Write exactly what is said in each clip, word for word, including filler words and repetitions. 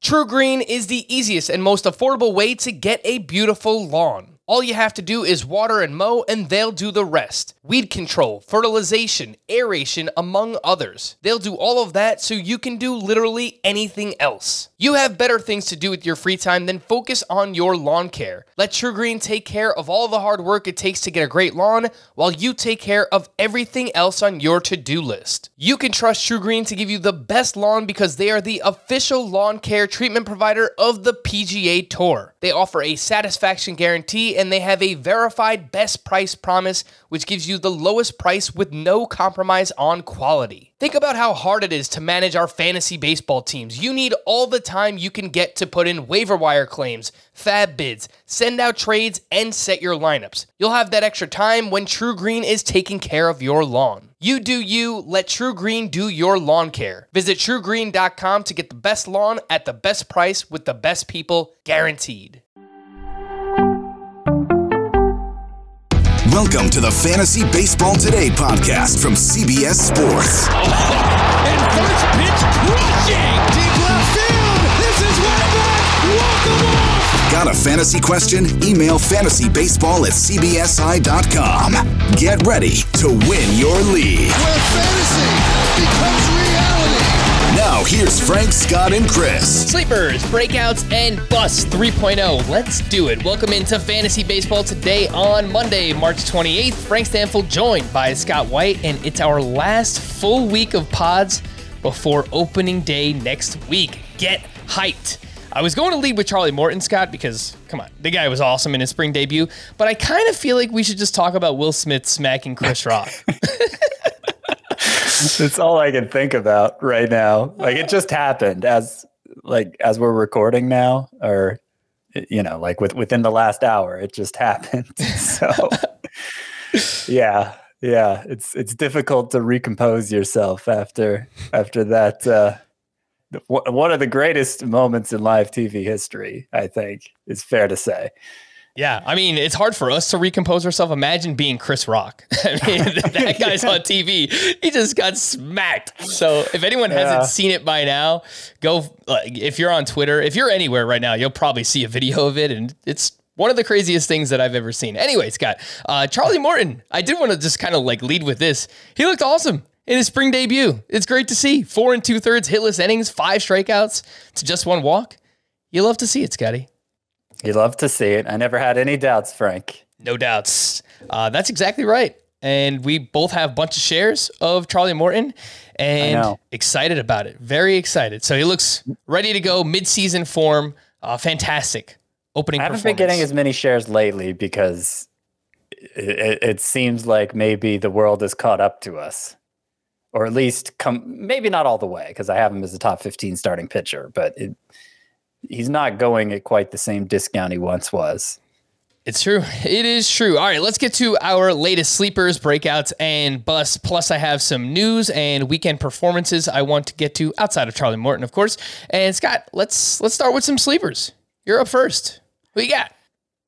TruGreen is the easiest and most affordable way to get a beautiful lawn. All you have to do is water and mow, and they'll do the rest. Weed control, fertilization, aeration, among others. They'll do all of that so you can do literally anything else. You have better things to do with your free time than focus on your lawn care. Let TruGreen take care of all the hard work it takes to get a great lawn, while you take care of everything else on your to-do list. You can trust TruGreen to give you the best lawn because they are the official lawn care treatment provider of the P G A Tour. They offer a satisfaction guarantee, and they have a verified best price promise, which gives you the lowest price with no compromise on quality. Think about how hard it is to manage our fantasy baseball teams. You need all the time you can get to put in waiver wire claims, fab bids, send out trades, and set your lineups. You'll have that extra time when TruGreen is taking care of your lawn. You do you, let TruGreen do your lawn care. Visit True Green dot com to get the best lawn at the best price with the best people, guaranteed. Welcome to the Fantasy Baseball Today podcast from C B S Sports. And first pitch crushing! Deep left field! This is way back! Walk 'em off! Got a fantasy question? Email fantasybaseball at c b s i dot com. Get ready to win your league. Where fantasy becomes reality. Now here's Frank, Scott, and Chris. Sleepers, breakouts, and busts three point oh. Let's do it. Welcome into Fantasy Baseball Today on Monday, March twenty-eighth. Frank Stanfield joined by Scott White, and it's our last full week of pods before opening day next week. Get hyped. I was going to lead with Charlie Morton, Scott, because, come on, the guy was awesome in his spring debut, but I kind of feel like we should just talk about Will Smith smacking Chris Rock. It's all I can think about right now. Like, it just happened as like as we're recording now, or you know, like with within the last hour, it just happened. So yeah, yeah, it's it's difficult to recompose yourself after after that. Uh, one of the greatest moments in live T V history, I think, is fair to say. Yeah, I mean, it's hard for us to recompose ourselves. Imagine being Chris Rock. I mean, that guy's on T V. He just got smacked. So if anyone Yeah. hasn't seen it by now, go, like, if you're on Twitter, if you're anywhere right now, you'll probably see a video of it. And it's one of the craziest things that I've ever seen. Anyway, Scott, uh, Charlie Morton, I did want to just kind of like lead with this. He looked awesome in his spring debut. It's great to see. Four and two thirds hitless innings, five strikeouts to just one walk. You love to see it, Scotty. You love to see it. I never had any doubts, Frank. No doubts. Uh, that's exactly right. And we both have a bunch of shares of Charlie Morton and excited about it. Very excited. So he looks ready to go, mid-season form. Uh, fantastic opening I haven't performance. been getting as many shares lately because it, it seems like maybe the world has caught up to us. Or at least come, maybe not all the way, because I have him as a top fifteen starting pitcher, but it, he's not going at quite the same discount he once was. It's true. It is true. All right, let's get to our latest sleepers, breakouts, and busts. Plus, I have some news and weekend performances I want to get to outside of Charlie Morton, of course. And Scott, let's let's start with some sleepers. You're up first. Who you got?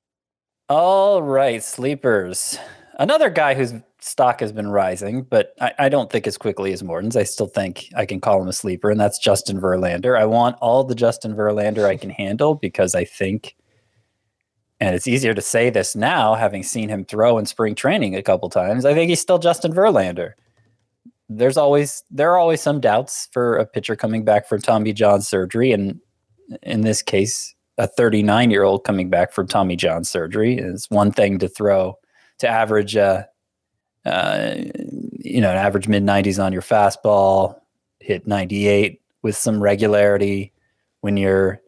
All right, sleepers. Another guy whose stock has been rising, but I, I don't think as quickly as Morton's. I still think I can call him a sleeper, and that's Justin Verlander. I want all the Justin Verlander I can handle because I think, and it's easier to say this now, having seen him throw in spring training a couple times, I think he's still Justin Verlander. There's always, there are always some doubts for a pitcher coming back from Tommy John surgery, and in this case, a thirty-nine-year-old coming back from Tommy John surgery. It's one thing to throw, to average uh, Uh, you know, an average mid nineties on your fastball, hit ninety-eight with some regularity when you're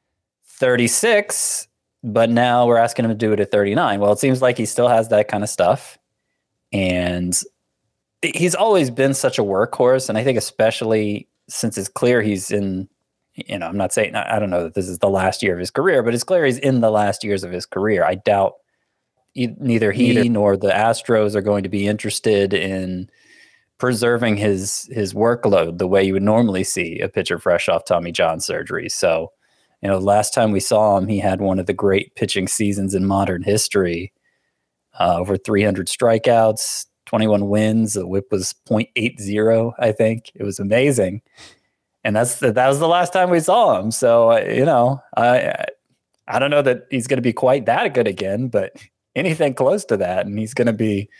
thirty-six, but now we're asking him to do it at thirty-nine. Well, it seems like he still has that kind of stuff. And he's always been such a workhorse. And I think especially since it's clear he's in, you know, I'm not saying, I don't know that this is the last year of his career, but it's clear he's in the last years of his career. I doubt neither he Neither. nor the Astros are going to be interested in preserving his his workload the way you would normally see a pitcher fresh off Tommy John surgery. So, you know, last time we saw him, he had one of the great pitching seasons in modern history. Uh, over three hundred strikeouts, twenty-one wins. The whip was point eight zero, I think. It was amazing. And that's the, that was the last time we saw him. So, uh, you know, I I don't know that he's going to be quite that good again, but anything close to that, and he's going to be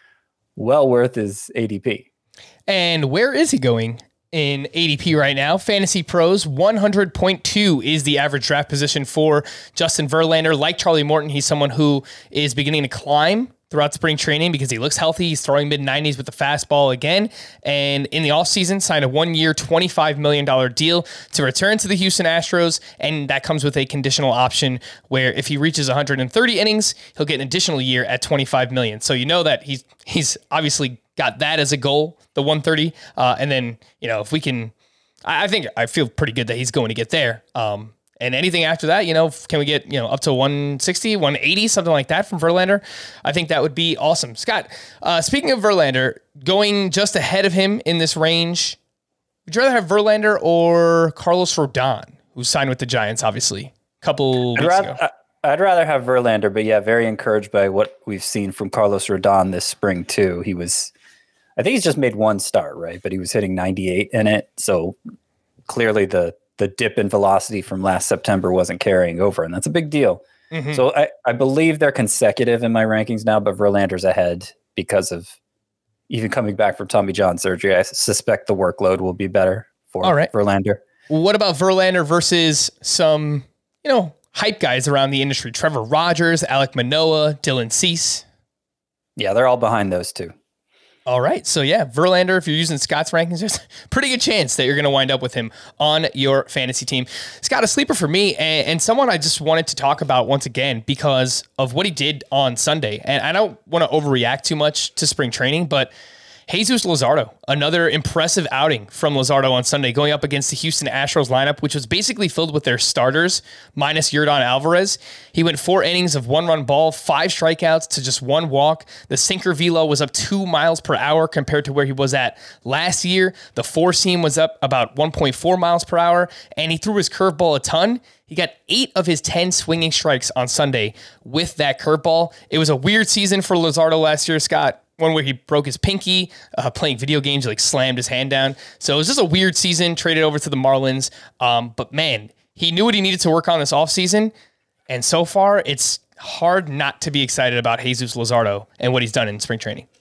well worth his A D P. And where is he going in A D P right now? Fantasy Pros, one hundred point two is the average draft position for Justin Verlander. Like Charlie Morton, he's someone who is beginning to climb throughout spring training because he looks healthy. He's throwing mid nineties with the fastball again. And in the offseason, signed a one-year, twenty-five million dollars deal to return to the Houston Astros. And that comes with a conditional option where if he reaches one hundred thirty innings, he'll get an additional year at twenty-five million dollars. So you know that he's he's obviously got that as a goal, the one thirty. Uh, and then, you know, if we can, I, I think I feel pretty good that he's going to get there. Um, And anything after that, you know, can we get, you know, up to one sixty, one eighty, something like that from Verlander? I think that would be awesome. Scott, uh, speaking of Verlander, going just ahead of him in this range, would you rather have Verlander or Carlos Rodon, who signed with the Giants, obviously, a couple I'd weeks rather, ago? I'd rather have Verlander, but yeah, very encouraged by what we've seen from Carlos Rodon this spring, too. He was, I think he's just made one start, right? But he was hitting ninety-eight in it. So clearly the, the dip in velocity from last September wasn't carrying over, and that's a big deal. Mm-hmm. So I, I believe they're consecutive in my rankings now, but Verlander's ahead because of even coming back from Tommy John surgery. I suspect the workload will be better for All right. Verlander. What about Verlander versus some, you know, hype guys around the industry? Trevor Rogers, Alek Manoah, Dylan Cease. Yeah, they're all behind those two. All right. So, yeah, Verlander, if you're using Scott's rankings, there's a pretty good chance that you're going to wind up with him on your fantasy team. Scott, a sleeper for me, and, and someone I just wanted to talk about once again because of what he did on Sunday. And I don't want to overreact too much to spring training, but Jesus Luzardo, another impressive outing from Luzardo on Sunday, going up against the Houston Astros lineup, which was basically filled with their starters, minus Yordan Alvarez. He went four innings of one-run ball, five strikeouts to just one walk. The sinker velo was up two miles per hour compared to where he was at last year. The four-seam was up about one point four miles per hour, and he threw his curveball a ton. He got eight of his ten swinging strikes on Sunday with that curveball. It was a weird season for Luzardo last year, Scott. One where he broke his pinky, uh, playing video games, like slammed his hand down. So it was just a weird season, traded over to the Marlins. Um, but man, he knew what he needed to work on this offseason. And so far, it's hard not to be excited about Jesus Luzardo and what he's done in spring training.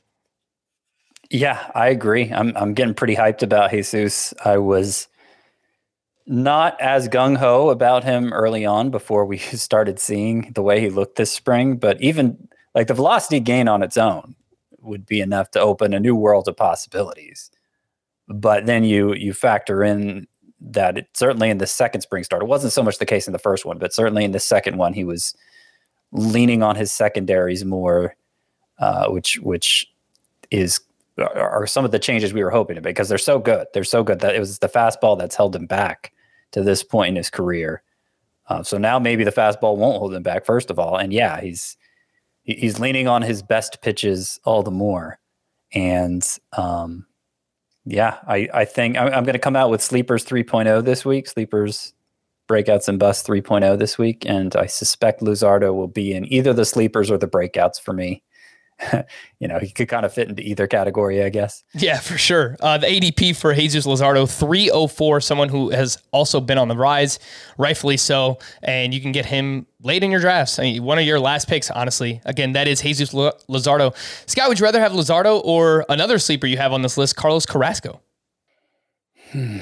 Yeah, I agree. I'm I'm getting pretty hyped about Jesus. I was not as gung-ho about him early on before we started seeing the way he looked this spring. But even like the velocity gain on its own would be enough to open a new world of possibilities. But then you you factor in that it, certainly in the second spring start, it wasn't so much the case in the first one, but certainly in the second one, he was leaning on his secondaries more, uh, which which is are some of the changes we were hoping to make because they're so good. They're so good that it was the fastball that's held him back to this point in his career. Uh, so now maybe the fastball won't hold him back, first of all. And yeah, he's He's leaning on his best pitches all the more. And um, yeah, I, I think I'm, I'm going to come out with Sleepers three point oh this week, Sleepers Breakouts and Busts three point oh this week. And I suspect Luzardo will be in either the Sleepers or the Breakouts for me. You know, he could kind of fit into either category, I guess. Yeah, for sure. Uh, the A D P for Jesus Luzardo, three oh four, someone who has also been on the rise, rightfully so, and you can get him late in your drafts. I mean, one of your last picks, honestly. Again, that is Jesus Luzardo. Scott, would you rather have Luzardo or another sleeper you have on this list, Carlos Carrasco? Hmm.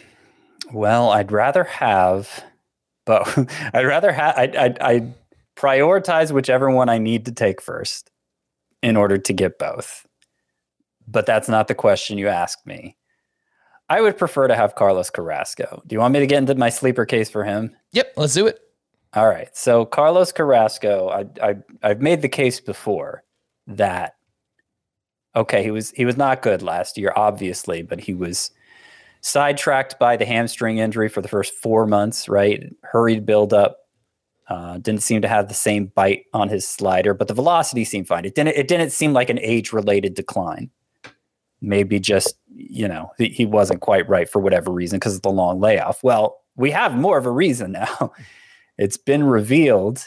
Well, I'd rather have, but I'd rather have, I'd, I'd, I'd prioritize whichever one I need to take first in order to get both. But that's not the question you asked me. I would prefer to have Carlos Carrasco. Do you want me to get into my sleeper case for him? Yep, let's do it. All right. So Carlos Carrasco, I, I, I've made the case before that, okay, he was he was not good last year, obviously, but he was sidetracked by the hamstring injury for the first four months, right? Hurried buildup. Uh, didn't seem to have the same bite on his slider, but the velocity seemed fine. It didn't. It didn't seem like an age-related decline. Maybe just, you know, he, he wasn't quite right for whatever reason because of the long layoff. Well, we have more of a reason now. It's been revealed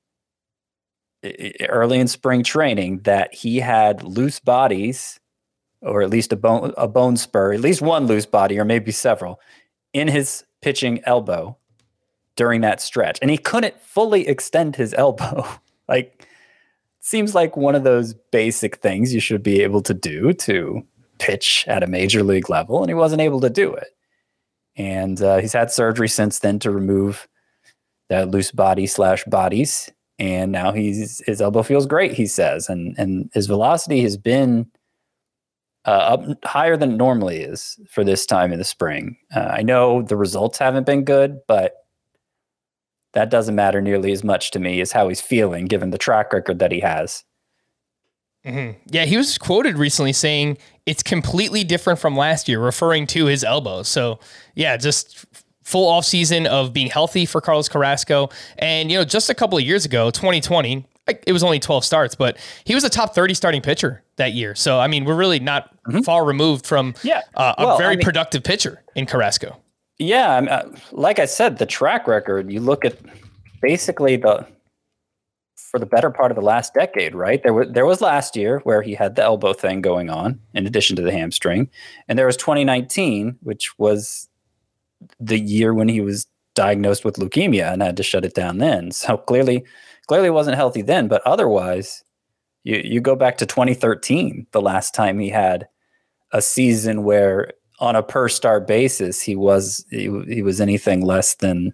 early in spring training that he had loose bodies or at least a bone a bone spur, at least one loose body, or maybe several, in his pitching elbow during that stretch, and he couldn't fully extend his elbow. Like, seems like one of those basic things you should be able to do to pitch at a major league level, and he wasn't able to do it. And uh, he's had surgery since then to remove that loose body slash bodies, and now he's his elbow feels great, he says, and and his velocity has been uh, up higher than it normally is for this time in the spring. Uh, I know the results haven't been good, but that doesn't matter nearly as much to me as how he's feeling, given the track record that he has. Mm-hmm. Yeah, he was quoted recently saying it's completely different from last year, referring to his elbow. So, yeah, just full off season of being healthy for Carlos Carrasco. And, you know, just a couple of years ago, twenty twenty, it was only twelve starts, but he was a top thirty starting pitcher that year. So, I mean, we're really not mm-hmm. far removed from yeah. uh, a well, very I mean, productive pitcher in Carrasco. Yeah, I mean, uh, like I said, the track record, you look at basically the for the better part of the last decade, right? There was there was last year where he had the elbow thing going on in addition to the hamstring. And there was twenty nineteen, which was the year when he was diagnosed with leukemia and had to shut it down then. So clearly clearly wasn't healthy then, but otherwise you you go back to twenty thirteen, the last time he had a season where on a per start basis, he was he, he was anything less than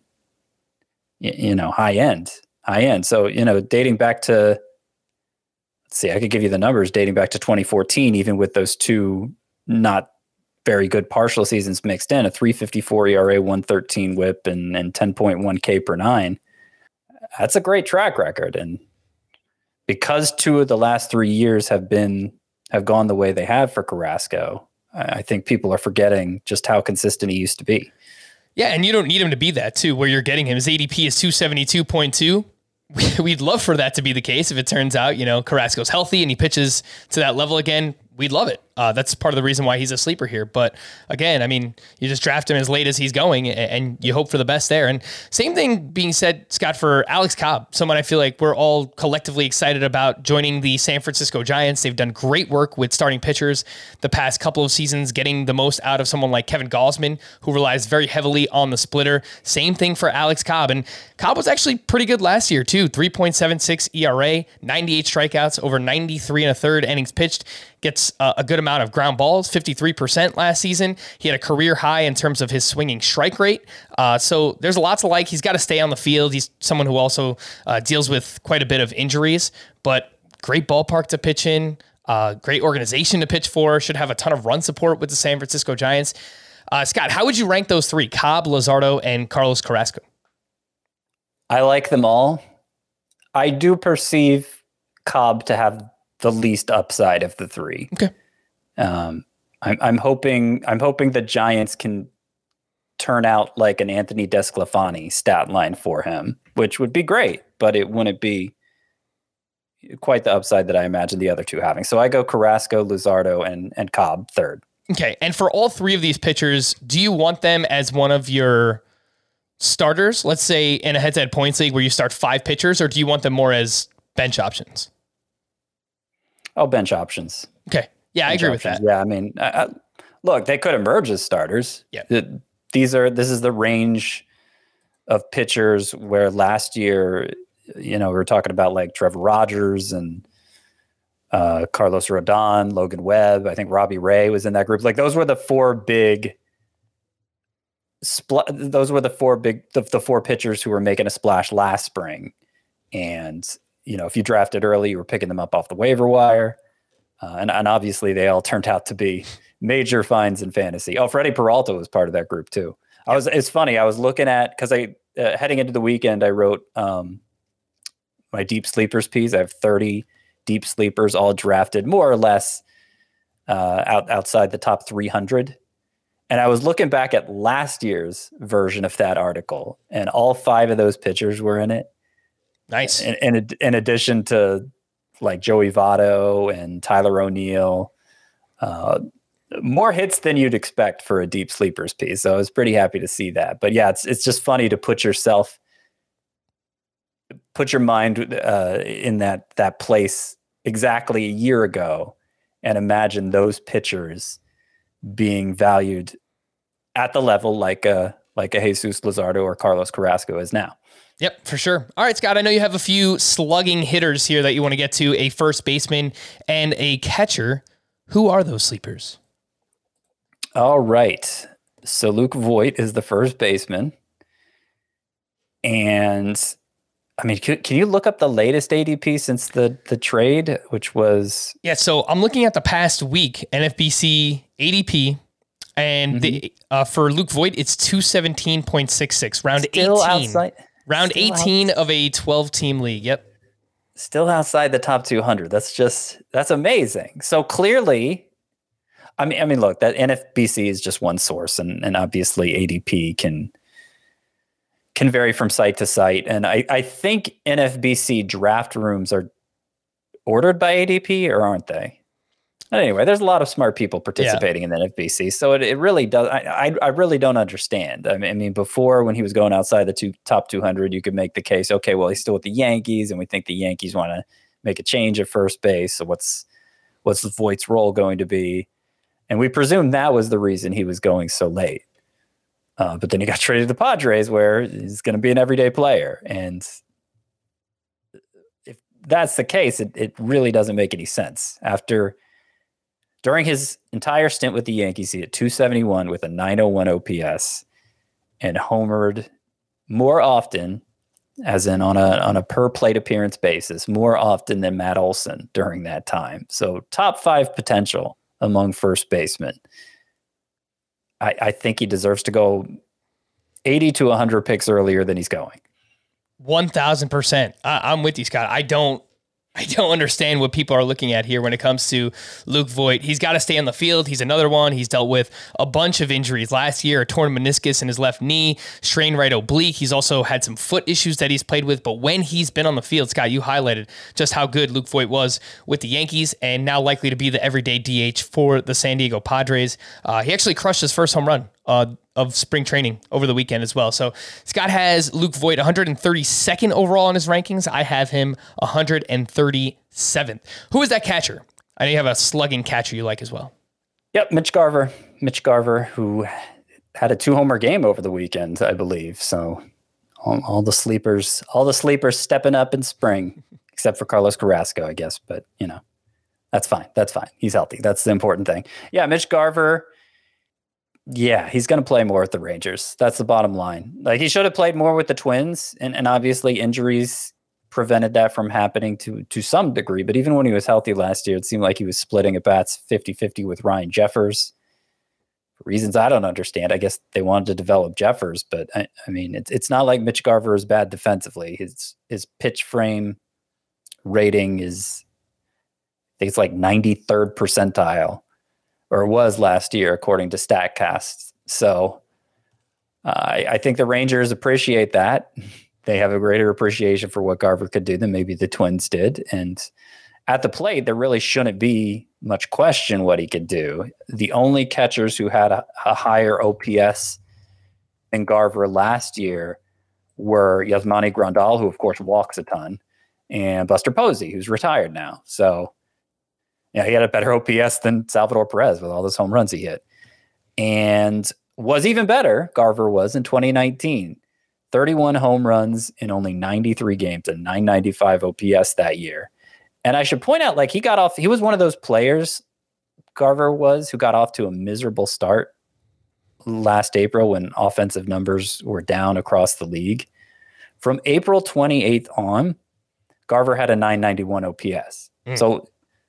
you know high end, high end. So you know, dating back to let's see, I could give you the numbers dating back to twenty fourteen, even with those two not very good partial seasons mixed in, a three fifty-four E R A, one thirteen WHIP, and and ten point one K per nine. That's a great track record, and because two of the last three years have been have gone the way they have for Carrasco, I think people are forgetting just how consistent he used to be. Yeah, and you don't need him to be that, too, where you're getting him. His A D P is two seventy-two point two. We'd love for that to be the case if it turns out, you know, Carrasco's healthy and he pitches to that level again. We'd love it. Uh, that's part of the reason why he's a sleeper here. But again, I mean, you just draft him as late as he's going and you hope for the best there. And same thing being said, Scott, for Alex Cobb, someone I feel like we're all collectively excited about joining the San Francisco Giants. They've done great work with starting pitchers the past couple of seasons, getting the most out of someone like Kevin Gausman, who relies very heavily on the splitter. Same thing for Alex Cobb. And Cobb was actually pretty good last year too. three point seven six E R A, ninety-eight strikeouts, over ninety-three and a third innings pitched. Gets uh, a good amount of ground balls, fifty-three percent last season. He had a career high in terms of his swinging strike rate. Uh, so there's lots to like. He's got to stay on the field. He's someone who also uh, deals with quite a bit of injuries, but great ballpark to pitch in, uh, great organization to pitch for, should have a ton of run support with the San Francisco Giants. Uh, Scott, how would you rank those three, Cobb, Luzardo, and Carlos Carrasco? I like them all. I do perceive Cobb to have the least upside of the three. Okay. Um, I'm, I'm hoping, I'm hoping the Giants can turn out like an Anthony Desclafani stat line for him, which would be great, but it wouldn't be quite the upside that I imagine the other two having. So I go Carrasco, Luzardo, and, and Cobb third. Okay. And for all three of these pitchers, do you want them as one of your starters, let's say in a head-to-head points league where you start five pitchers, or do you want them more as bench options? Oh, bench options. Okay. Yeah, bench I agree options. with that. Yeah, I mean, I, I, look, they could emerge as starters. Yeah. The, these are, this is the range of pitchers where last year, you know, we were talking about like Trevor Rogers and uh, Carlos Rodon, Logan Webb. I think Robbie Ray was in that group. Like those were the four big, spl- those were the four big, the, the four pitchers who were making a splash last spring. And, you know, if you drafted early, you were picking them up off the waiver wire. Uh, and, and obviously they all turned out to be major finds in fantasy. Oh, Freddie Peralta was part of that group too. I was, it's funny. I was looking at, cause I, uh, heading into the weekend, I wrote um, my deep sleepers piece. I have thirty deep sleepers all drafted more or less uh, out outside the top three hundred. And I was looking back at last year's version of that article, and all five of those pitchers were in it. Nice. In, in, in addition to like Joey Votto and Tyler O'Neill, uh, more hits than you'd expect for a deep sleepers piece. So I was pretty happy to see that. But yeah, it's it's just funny to put yourself, put your mind uh, in that that place exactly a year ago, and imagine those pitchers being valued at the level like a like a Jesus Luzardo or Carlos Carrasco is now. Yep, for sure. All right, Scott, I know you have a few slugging hitters here that you want to get to, a first baseman and a catcher. Who are those sleepers? All right. So Luke Voit is the first baseman. And I mean, can, can you look up the latest A D P since the, the trade, which was... Yeah, so I'm looking at the past week, N F B C A D P, and mm-hmm. the uh, for Luke Voit, it's two seventeen point six six, round Still eighteen. Outside. Round Still eighteen outside. Of a twelve-team league, yep. Still outside the top two hundred. That's just, that's amazing. So clearly, I mean, I mean, look, that N F B C is just one source, and, and obviously A D P can can vary from site to site. And I, I think N F B C draft rooms are ordered by A D P, or aren't they? But anyway, there's a lot of smart people participating yeah. in the N F B C. So it, it really does. I, I I really don't understand. I mean, I mean, before when he was going outside the two top two hundred, you could make the case, okay, well, he's still with the Yankees, and we think the Yankees want to make a change at first base. So what's, what's Voigt's role going to be? And we presume that was the reason he was going so late. Uh, but then he got traded to the Padres, where he's going to be an everyday player. And if that's the case, it, it really doesn't make any sense. After, during his entire stint with the Yankees, he hit two seventy-one with a nine oh one O P S and homered more often, as in on a on a per plate appearance basis, more often than Matt Olson during that time. So top five potential among first basemen. I, I think he deserves to go eighty to one hundred picks earlier than he's going. one thousand percent. I, I'm with you, Scott. I don't I don't understand what people are looking at here when it comes to Luke Voit. He's got to stay on the field. He's another one. He's dealt with a bunch of injuries last year, a torn meniscus in his left knee, strained right oblique. He's also had some foot issues that he's played with. But when he's been on the field, Scott, you highlighted just how good Luke Voit was with the Yankees, and now likely to be the everyday D H for the San Diego Padres. Uh, he actually crushed his first home run uh, of spring training over the weekend as well. So Scott has Luke Voit one hundred thirty-second overall in his rankings. I have him one hundred thirty-seventh. Who is that catcher? I know you have a slugging catcher you like as well. Yep, Mitch Garver. Mitch Garver, who had a two-homer game over the weekend, I believe. So all, all the sleepers, all the sleepers stepping up in spring, except for Carlos Carrasco, I guess. But, you know, that's fine. That's fine. He's healthy. That's the important thing. Yeah, Mitch Garver. Yeah, he's going to play more with the Rangers. That's the bottom line. Like, he should have played more with the Twins, and, and obviously injuries prevented that from happening to to some degree. But even when he was healthy last year, it seemed like he was splitting at bats fifty-fifty with Ryan Jeffers. For reasons I don't understand. I guess they wanted to develop Jeffers, but I, I mean, it's it's not like Mitch Garver is bad defensively. His his pitch frame rating is, I think it's like ninety-third percentile. Or was last year, according to StatCast. So uh, I, I think the Rangers appreciate that. They have a greater appreciation for what Garver could do than maybe the Twins did. And at the plate, there really shouldn't be much question what he could do. The only catchers who had a, a higher O P S than Garver last year were Yasmani Grandal, who of course walks a ton, and Buster Posey, who's retired now. So yeah, he had a better O P S than Salvador Perez with all those home runs he hit. And was even better, Garver was, in twenty nineteen. thirty-one home runs in only ninety-three games, a nine ninety-five O P S that year. And I should point out, like, he got off, he was one of those players, Garver was, who got off to a miserable start last April when offensive numbers were down across the league. From April twenty-eighth on, Garver had a nine ninety-one O P S. Mm. So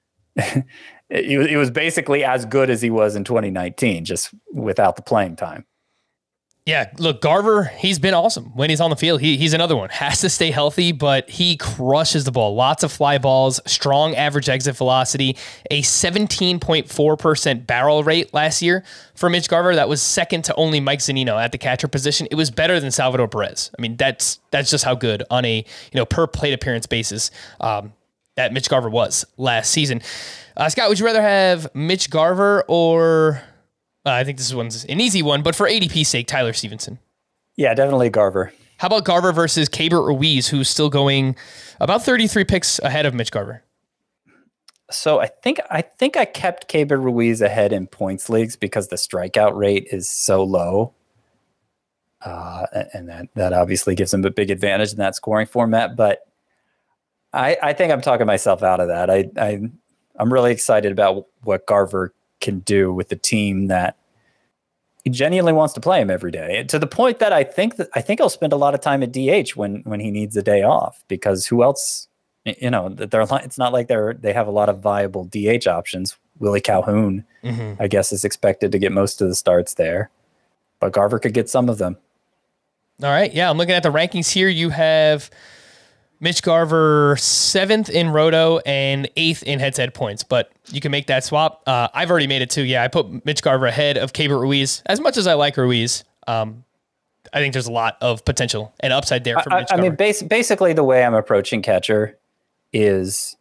it, it was basically as good as he was in twenty nineteen, just without the playing time. Yeah, look, Garver, he's been awesome when he's on the field. He, he's another one. Has to stay healthy, but he crushes the ball. Lots of fly balls, strong average exit velocity, a seventeen point four percent barrel rate last year for Mitch Garver. That was second to only Mike Zunino at the catcher position. It was better than Salvador Perez. I mean, that's that's just how good on a you know per plate appearance basis um, that Mitch Garver was last season. Uh, Scott, would you rather have Mitch Garver or... Uh, I think this one's an easy one, but for A D P's sake, Tyler Stevenson. Yeah, definitely Garver. How about Garver versus Keibert Ruiz, who's still going about thirty-three picks ahead of Mitch Garver? So I think I think I kept Keibert Ruiz ahead in points leagues because the strikeout rate is so low. Uh, and that, that obviously gives him a big advantage in that scoring format. But I, I think I'm talking myself out of that. I, I, I'm really excited about what Garver can do with the team that he genuinely wants to play him every day, to the point that I think that I think he'll spend a lot of time at D H when when he needs a day off, because who else, you know, they're it's not like they're they have a lot of viable D H options. Willie Calhoun, mm-hmm. I guess, is expected to get most of the starts there, but Garver could get some of them. All right. Yeah, I'm looking at the rankings here. You have Mitch Garver seventh in Roto and eighth in head-to-head points, but you can make that swap. Uh, I've already made it too. Yeah, I put Mitch Garver ahead of Keibert Ruiz. As much as I like Ruiz, um, I think there's a lot of potential and upside there for I, Mitch I Garver. mean, bas- basically the way I'm approaching catcher is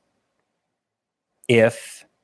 if,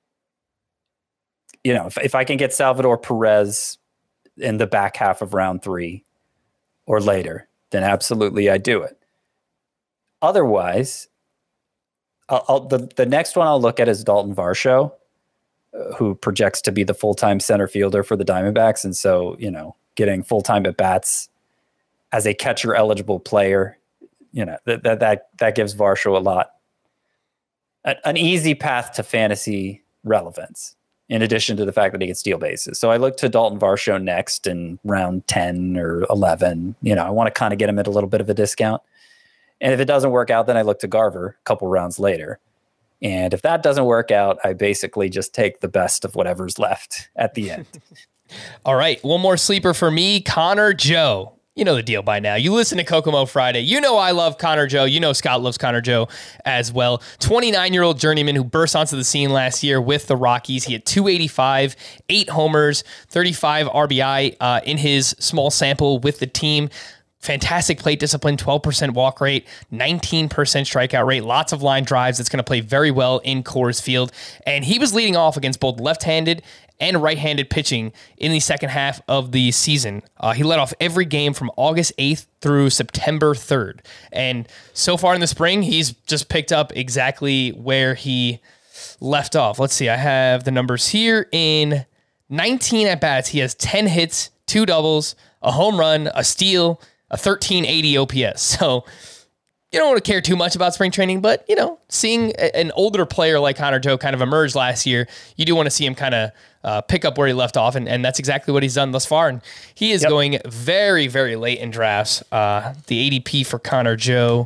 you know, if, if I can get Salvador Perez in the back half of round three or later, then absolutely I do it. Otherwise, I'll, I'll, the, the next one I'll look at is Dalton Varsho, uh, who projects to be the full-time center fielder for the Diamondbacks. And so, you know, getting full-time at-bats as a catcher-eligible player, you know, that that that, that gives Varsho a lot, a, an easy path to fantasy relevance, in addition to the fact that he can steal bases. So I look to Dalton Varsho next in round ten or eleven. You know, I want to kind of get him at a little bit of a discount. And if it doesn't work out, then I look to Garver a couple rounds later. And if that doesn't work out, I basically just take the best of whatever's left at the end. All right. One more sleeper for me, Connor Joe. You know the deal by now. You listen to Kokomo Friday. You know I love Connor Joe. You know Scott loves Connor Joe as well. twenty-nine-year-old journeyman who burst onto the scene last year with the Rockies. He had two eighty-five, eight homers, thirty-five R B I uh, in his small sample with the team. Fantastic plate discipline, twelve percent walk rate, nineteen percent strikeout rate, lots of line drives. That's going to play very well in Coors Field. And he was leading off against both left-handed and right-handed pitching in the second half of the season. Uh, he led off every game from August eighth through September third. And so far in the spring, he's just picked up exactly where he left off. Let's see, I have the numbers here. In nineteen at-bats, he has ten hits, two doubles, a home run, a steal, a thirteen eighty O P S. So you don't want to care too much about spring training, but, you know, seeing a, an older player like Connor Joe kind of emerge last year, you do want to see him kind of uh, pick up where he left off, and, and that's exactly what he's done thus far. And he is yep. going very, very late in drafts. Uh, the A D P for Connor Joe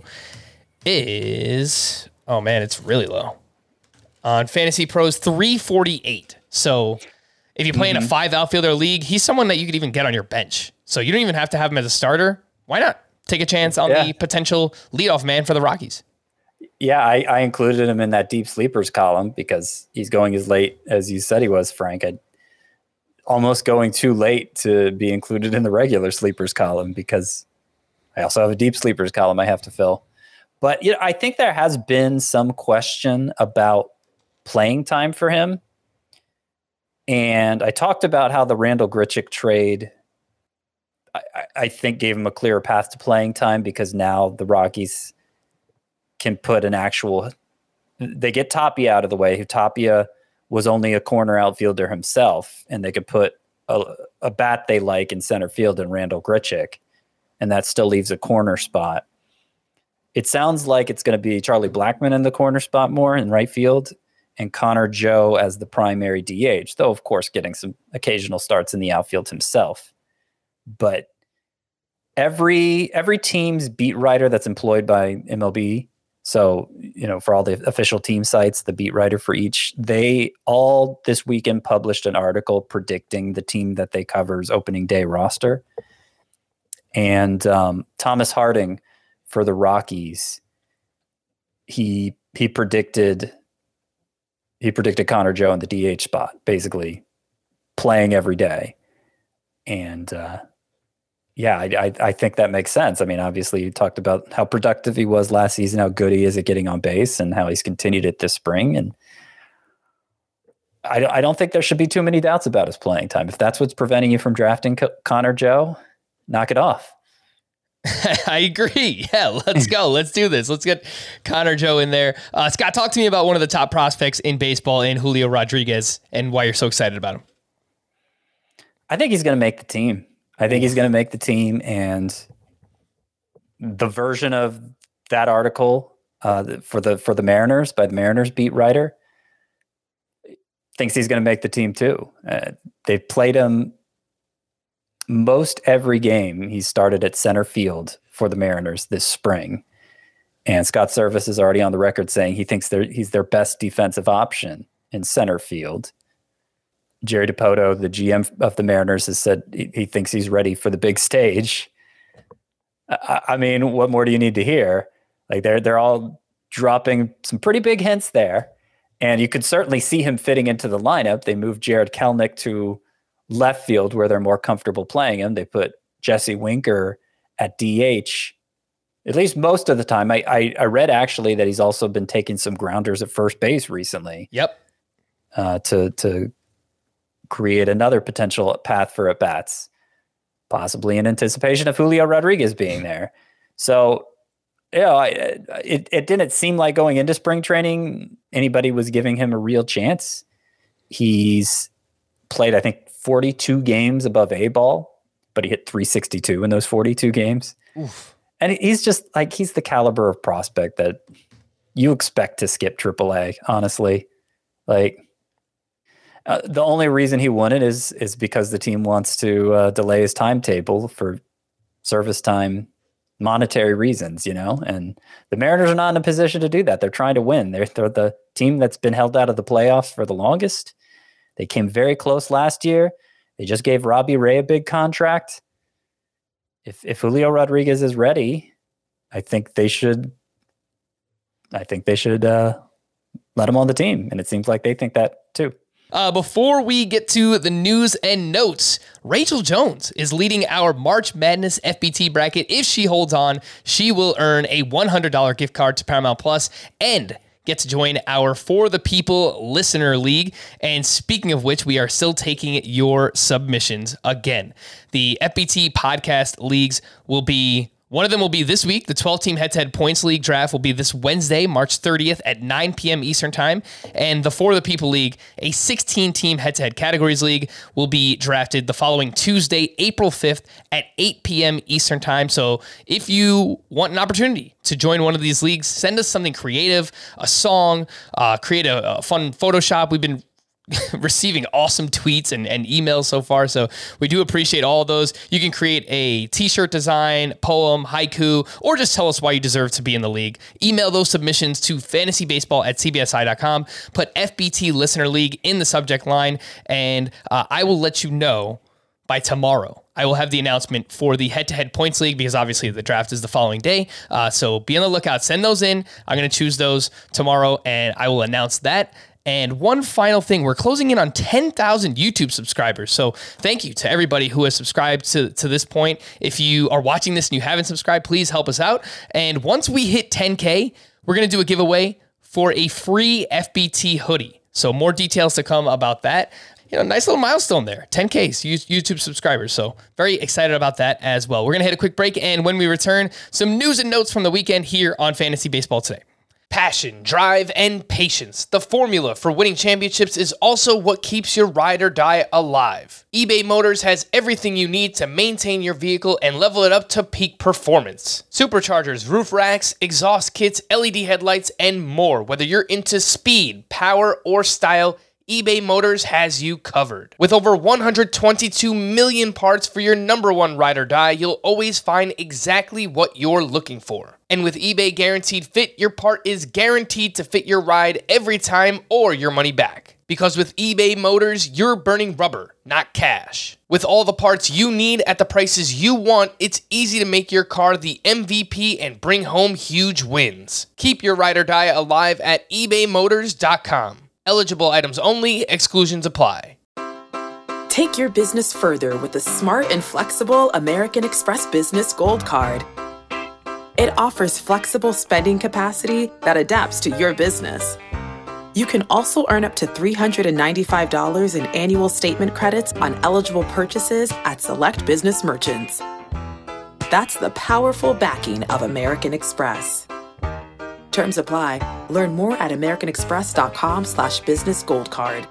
is, oh man, it's really low. On Fantasy Pros, three forty-eight. So if you play mm-hmm. in a five outfielder league, he's someone that you could even get on your bench. So you don't even have to have him as a starter. Why not take a chance on yeah. the potential leadoff man for the Rockies? Yeah, I, I included him in that deep sleepers column because he's going as late as you said he was, Frank. I almost going too late to be included in the regular sleepers column because I also have a deep sleepers column I have to fill. But you know, I think there has been some question about playing time for him. And I talked about how the Randall Grichuk trade, I, I think, gave him a clearer path to playing time because now the Rockies can put an actual, they get Tapia out of the way, who Tapia was only a corner outfielder himself, and they could put a, a bat they like in center field in Randall Grichuk, and that still leaves a corner spot. It sounds like it's going to be Charlie Blackmon in the corner spot more in right field, and Connor Joe as the primary D H, though, of course, getting some occasional starts in the outfield himself. But every every team's beat writer that's employed by M L B, so, you know, for all the official team sites, the beat writer for each, they all this weekend published an article predicting the team that they cover's opening day roster. And um, Thomas Harding for the Rockies, he he predicted he predicted Connor Joe in the D H spot, basically playing every day. And uh, yeah, I, I, I think that makes sense. I mean, obviously, you talked about how productive he was last season, how good he is at getting on base, and how he's continued it this spring. And I, I don't think there should be too many doubts about his playing time. If that's what's preventing you from drafting Co- Connor Joe, knock it off. I agree. Yeah, let's go. Let's do this. Let's get Connor Joe in there. Uh, Scott, talk to me about one of the top prospects in baseball in Julio Rodriguez and why you're so excited about him. I think he's going to make the team. I think he's going to make the team, and the version of that article uh, for the for the Mariners by the Mariners beat writer thinks he's going to make the team too. Uh, they've played him most every game. He started at center field for the Mariners this spring, and Scott Servais is already on the record saying he thinks they're, he's their best defensive option in center field. Jerry Dipoto, the G M of the Mariners, has said he, he thinks he's ready for the big stage. I, I mean, what more do you need to hear? Like they're they're all dropping some pretty big hints there, and you could certainly see him fitting into the lineup. They moved Jared Kelenic to left field where they're more comfortable playing him. They put Jesse Winker at D H, at least most of the time. I, I, I read actually that he's also been taking some grounders at first base recently. Yep. Uh, to to create another potential path for at bats, possibly in anticipation of Julio Rodriguez being there. So, you know, I, it it didn't seem like going into spring training anybody was giving him a real chance. He's played, I think, forty-two games above A ball, but he hit three sixty-two in those forty-two games. Oof. And he's just like, he's the caliber of prospect that you expect to skip triple A, honestly. Like, uh, the only reason he won it is, is because the team wants to uh, delay his timetable for service time, monetary reasons, you know, and the Mariners are not in a position to do that. They're trying to win. They're, they're the team that's been held out of the playoffs for the longest. They came very close last year. They just gave Robbie Ray a big contract. If if Julio Rodriguez is ready, I think they should. I think they should uh, let him on the team, and it seems like they think that too. Uh, before we get to the news and notes, Rachel Jones is leading our March Madness F B T bracket. If she holds on, she will earn a one hundred dollars gift card to Paramount Plus and get to join our For the People Listener League. And speaking of which, we are still taking your submissions again. The F B T podcast leagues will be, one of them will be this week. The twelve-team head-to-head points league draft will be this Wednesday, March thirtieth at nine p.m. Eastern Time. And the For the People League, a sixteen-team head-to-head categories league, will be drafted the following Tuesday, April fifth at eight p.m. Eastern Time. So if you want an opportunity to join one of these leagues, send us something creative, a song, uh, create a, a fun Photoshop. We've been receiving awesome tweets and, and emails so far, so we do appreciate all of those. You can create a t-shirt design, poem, haiku, or just tell us why you deserve to be in the league. Email those submissions to fantasybaseball at c b s i dot com. Put F B T Listener League in the subject line, and uh, I will let you know by tomorrow. I will have the announcement for the head-to-head points league because obviously the draft is the following day. Uh, so be on the lookout. Send those in. I'm going to choose those tomorrow, and I will announce that. And one final thing, we're closing in on ten thousand YouTube subscribers. So thank you to everybody who has subscribed to, to this point. If you are watching this and you haven't subscribed, please help us out. And once we hit ten K, we're going to do a giveaway for a free F B T hoodie. So more details to come about that. You know, nice little milestone there, ten K YouTube subscribers. So very excited about that as well. We're going to hit a quick break. And when we return, some news and notes from the weekend here on Fantasy Baseball Today. Passion, drive, and patience. The formula for winning championships is also what keeps your ride or die alive. eBay Motors has everything you need to maintain your vehicle and level it up to peak performance. Superchargers, roof racks, exhaust kits, L E D headlights, and more. Whether you're into speed, power, or style, eBay Motors has you covered. With over one hundred twenty-two million parts for your number one ride or die, you'll always find exactly what you're looking for. And with eBay Guaranteed Fit, your part is guaranteed to fit your ride every time or your money back. Because with eBay Motors, you're burning rubber, not cash. With all the parts you need at the prices you want, it's easy to make your car the M V P and bring home huge wins. Keep your ride or die alive at ebay motors dot com. Eligible items only, exclusions apply. Take your business further with the smart and flexible American Express Business Gold Card. It offers flexible spending capacity that adapts to your business. You can also earn up to three hundred ninety-five dollars in annual statement credits on eligible purchases at select business merchants. That's the powerful backing of American Express. Terms apply. Learn more at americanexpress.com slash business gold card.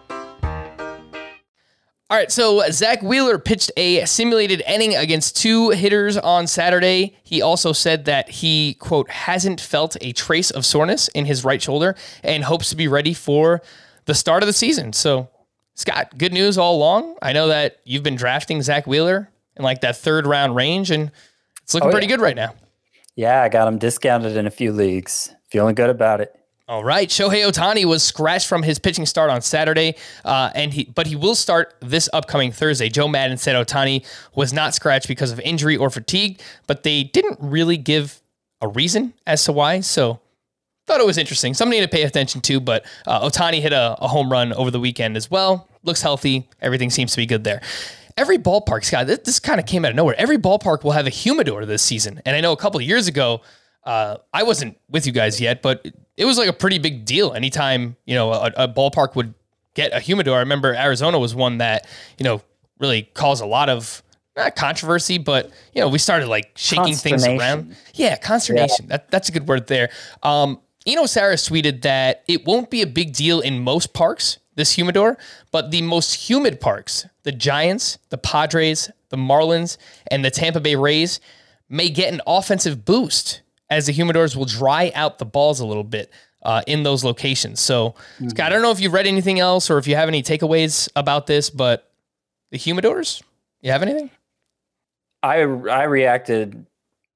All right, so Zach Wheeler pitched a simulated inning against two hitters on Saturday. He also said that he, quote, hasn't felt a trace of soreness in his right shoulder and hopes to be ready for the start of the season. So, Scott, good news all along. I know that you've been drafting Zach Wheeler in like that third round range, and it's looking oh, pretty yeah. good right now. Yeah, I got him discounted in a few leagues. Feeling good about it. All right, Shohei Ohtani was scratched from his pitching start on Saturday, uh, and he but he will start this upcoming Thursday. Joe Madden said Ohtani was not scratched because of injury or fatigue, but they didn't really give a reason as to why, so thought it was interesting. Something to pay attention to, but uh, Ohtani hit a, a home run over the weekend as well. Looks healthy. Everything seems to be good there. Every ballpark, Scott, this, this kind of came out of nowhere. Every ballpark will have a humidor this season, and I know a couple of years ago, Uh, I wasn't with you guys yet, but it was like a pretty big deal. Anytime, you know, a, a ballpark would get a humidor. I remember Arizona was one that, you know, really caused a lot of not controversy, but, you know, we started like shaking things around. Yeah, consternation. Yeah. That, that's a good word there. Um, Eno Saris tweeted that it won't be a big deal in most parks, this humidor, but the most humid parks, the Giants, the Padres, the Marlins, and the Tampa Bay Rays may get an offensive boost as the humidors will dry out the balls a little bit uh, in those locations. So, mm-hmm. Scott, I don't know if you've read anything else or if you have any takeaways about this, but the humidors, you have anything? I I reacted,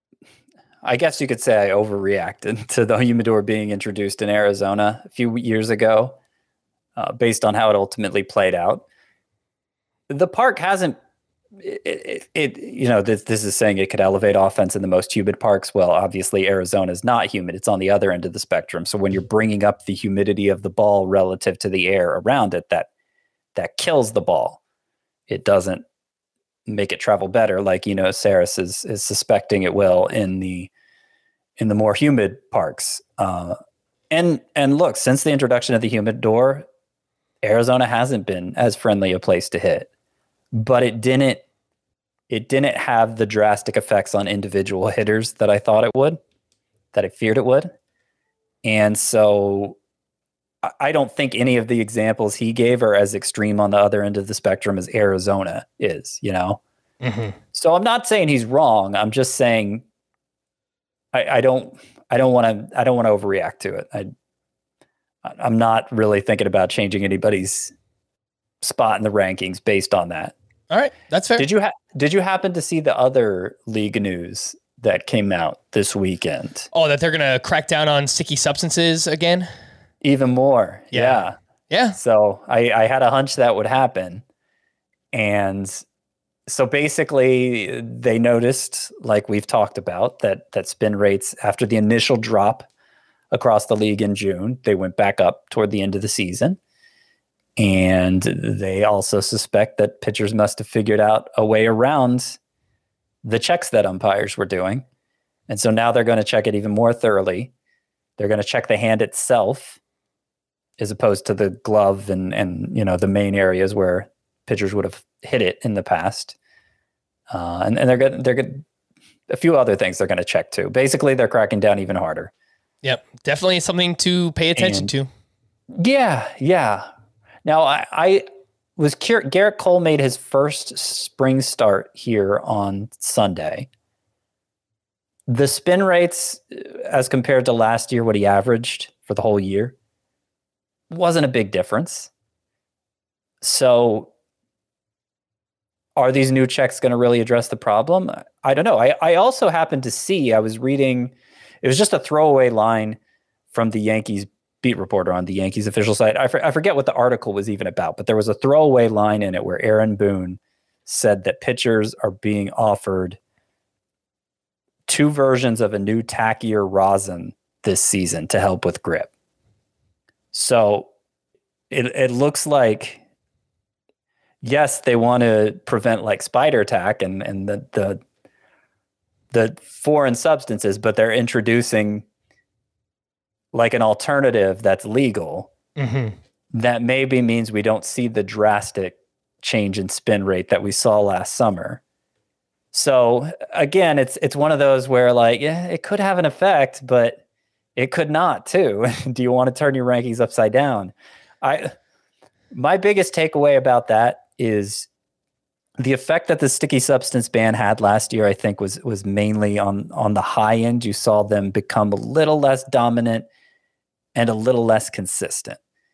I guess you could say I overreacted to the humidor being introduced in Arizona a few years ago, uh, based on how it ultimately played out. The park hasn't It, it, it, you know, this, this is saying it could elevate offense in the most humid parks. Well, obviously Arizona is not humid. It's on the other end of the spectrum. So when you're bringing up the humidity of the ball relative to the air around it, that, that kills the ball. It doesn't make it travel better. Like, you know, Saris is, is suspecting it will in the, in the more humid parks. Uh, and, and look, since the introduction of the humidor, Arizona hasn't been as friendly a place to hit. But it didn't it didn't have the drastic effects on individual hitters that I thought it would, that I feared it would. And so I don't think any of the examples he gave are as extreme on the other end of the spectrum as Arizona is, you know? Mm-hmm. So I'm not saying he's wrong. I'm just saying I, I don't I don't want to I don't want to overreact to it. I I'm not really thinking about changing anybody's spot in the rankings based on that. All right, that's fair. Did you ha- did you happen to see the other league news that came out this weekend? Oh, that they're going to crack down on sticky substances again? Even more. Yeah. Yeah. yeah. So I, I had a hunch that would happen. And so basically they noticed, like we've talked about, that that spin rates after the initial drop across the league in June, they went back up toward the end of the season. And they also suspect that pitchers must have figured out a way around the checks that umpires were doing. And so now they're going to check it even more thoroughly. They're going to check the hand itself as opposed to the glove and, and you know, the main areas where pitchers would have hit it in the past. Uh, and, and they're going they're going a few other things they're going to check too. Basically, they're cracking down even harder. Yep. Definitely something to pay attention and, to. Yeah. Yeah. Now, I, I was curious. Garrett Cole made his first spring start here on Sunday. The spin rates, as compared to last year, what he averaged for the whole year, wasn't a big difference. So, are these new checks going to really address the problem? I don't know. I, I also happened to see, I was reading, it was just a throwaway line from the Yankees beat reporter on the Yankees official site. I, for, I forget what the article was even about, but there was a throwaway line in it where Aaron Boone said that pitchers are being offered two versions of a new tackier rosin this season to help with grip. So it it looks like, yes, they want to prevent like spider tack and, and the, the, the foreign substances, but they're introducing like an alternative that's legal, mm-hmm. that maybe means we don't see the drastic change in spin rate that we saw last summer. So again, it's it's one of those where like, yeah, it could have an effect, but it could not too. Do you want to turn your rankings upside down? I my biggest takeaway about that is the effect that the sticky substance ban had last year, I think, was was mainly on on the high end. You saw them become a little less dominant and a little less consistent.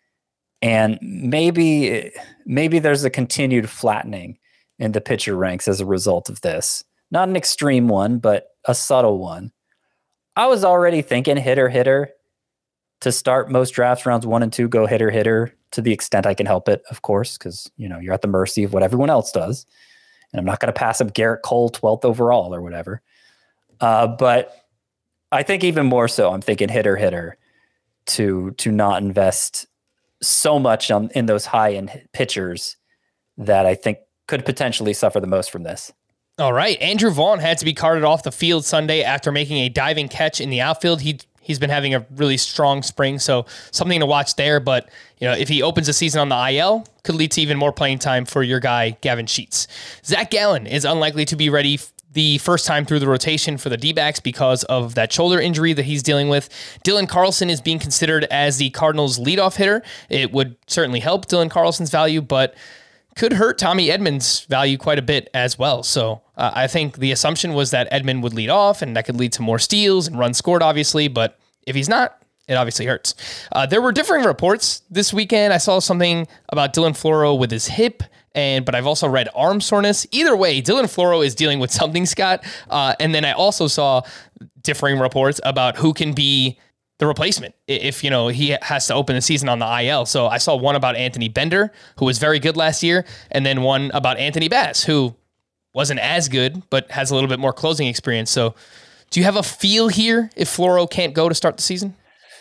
And maybe maybe there's a continued flattening in the pitcher ranks as a result of this. Not an extreme one, but a subtle one. I was already thinking hitter, hitter to start most drafts. Rounds one and two go hitter, hitter to the extent I can help it, of course, because you know you're at the mercy of what everyone else does. And I'm not going to pass up Garrett Cole twelfth overall or whatever. Uh, but I think even more so, I'm thinking hitter, hitter to to not invest so much on, in those high-end pitchers that I think could potentially suffer the most from this. All right. Andrew Vaughn had to be carted off the field Sunday after making a diving catch in the outfield. He he's been having a really strong spring, so something to watch there. But you know, if he opens the season on the I L, could lead to even more playing time for your guy Gavin Sheets. Zach Gallen is unlikely to be ready f- the first time through the rotation for the D-backs because of that shoulder injury that he's dealing with. Dylan Carlson is being considered as the Cardinals' leadoff hitter. It would certainly help Dylan Carlson's value, but could hurt Tommy Edman's value quite a bit as well. So uh, I think the assumption was that Edman would lead off, and that could lead to more steals and runs scored, obviously. But if he's not, it obviously hurts. Uh, there were differing reports this weekend. I saw something about Dylan Floro with his hip, and but I've also read arm soreness. Either way, Dylan Floro is dealing with something, Scott. Uh, and then I also saw differing reports about who can be the replacement if, you know, he has to open the season on the I L. So I saw one about Anthony Bender, who was very good last year, and then one about Anthony Bass, who wasn't as good, but has a little bit more closing experience. So do you have a feel here if Floro can't go to start the season?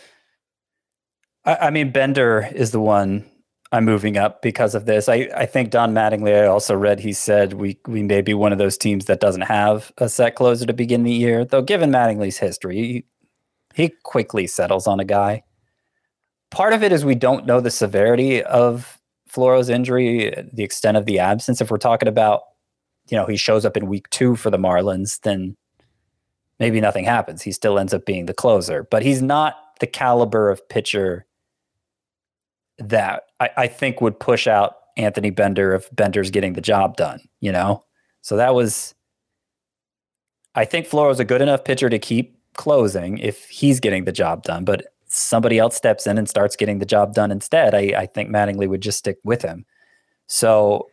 I, I mean, Bender is the one I'm moving up because of this. I, I think Don Mattingly, I also read, he said we we may be one of those teams that doesn't have a set closer to begin the year, though given Mattingly's history, he, he quickly settles on a guy. Part of it is we don't know the severity of Floro's injury, the extent of the absence. If we're talking about, you know, he shows up in week two for the Marlins, then maybe nothing happens. He still ends up being the closer, but he's not the caliber of pitcher that I, I think would push out Anthony Bender if Bender's getting the job done, you know? So that was, I think Floro's a good enough pitcher to keep closing if he's getting the job done, but somebody else steps in and starts getting the job done instead. I, I think Mattingly would just stick with him. So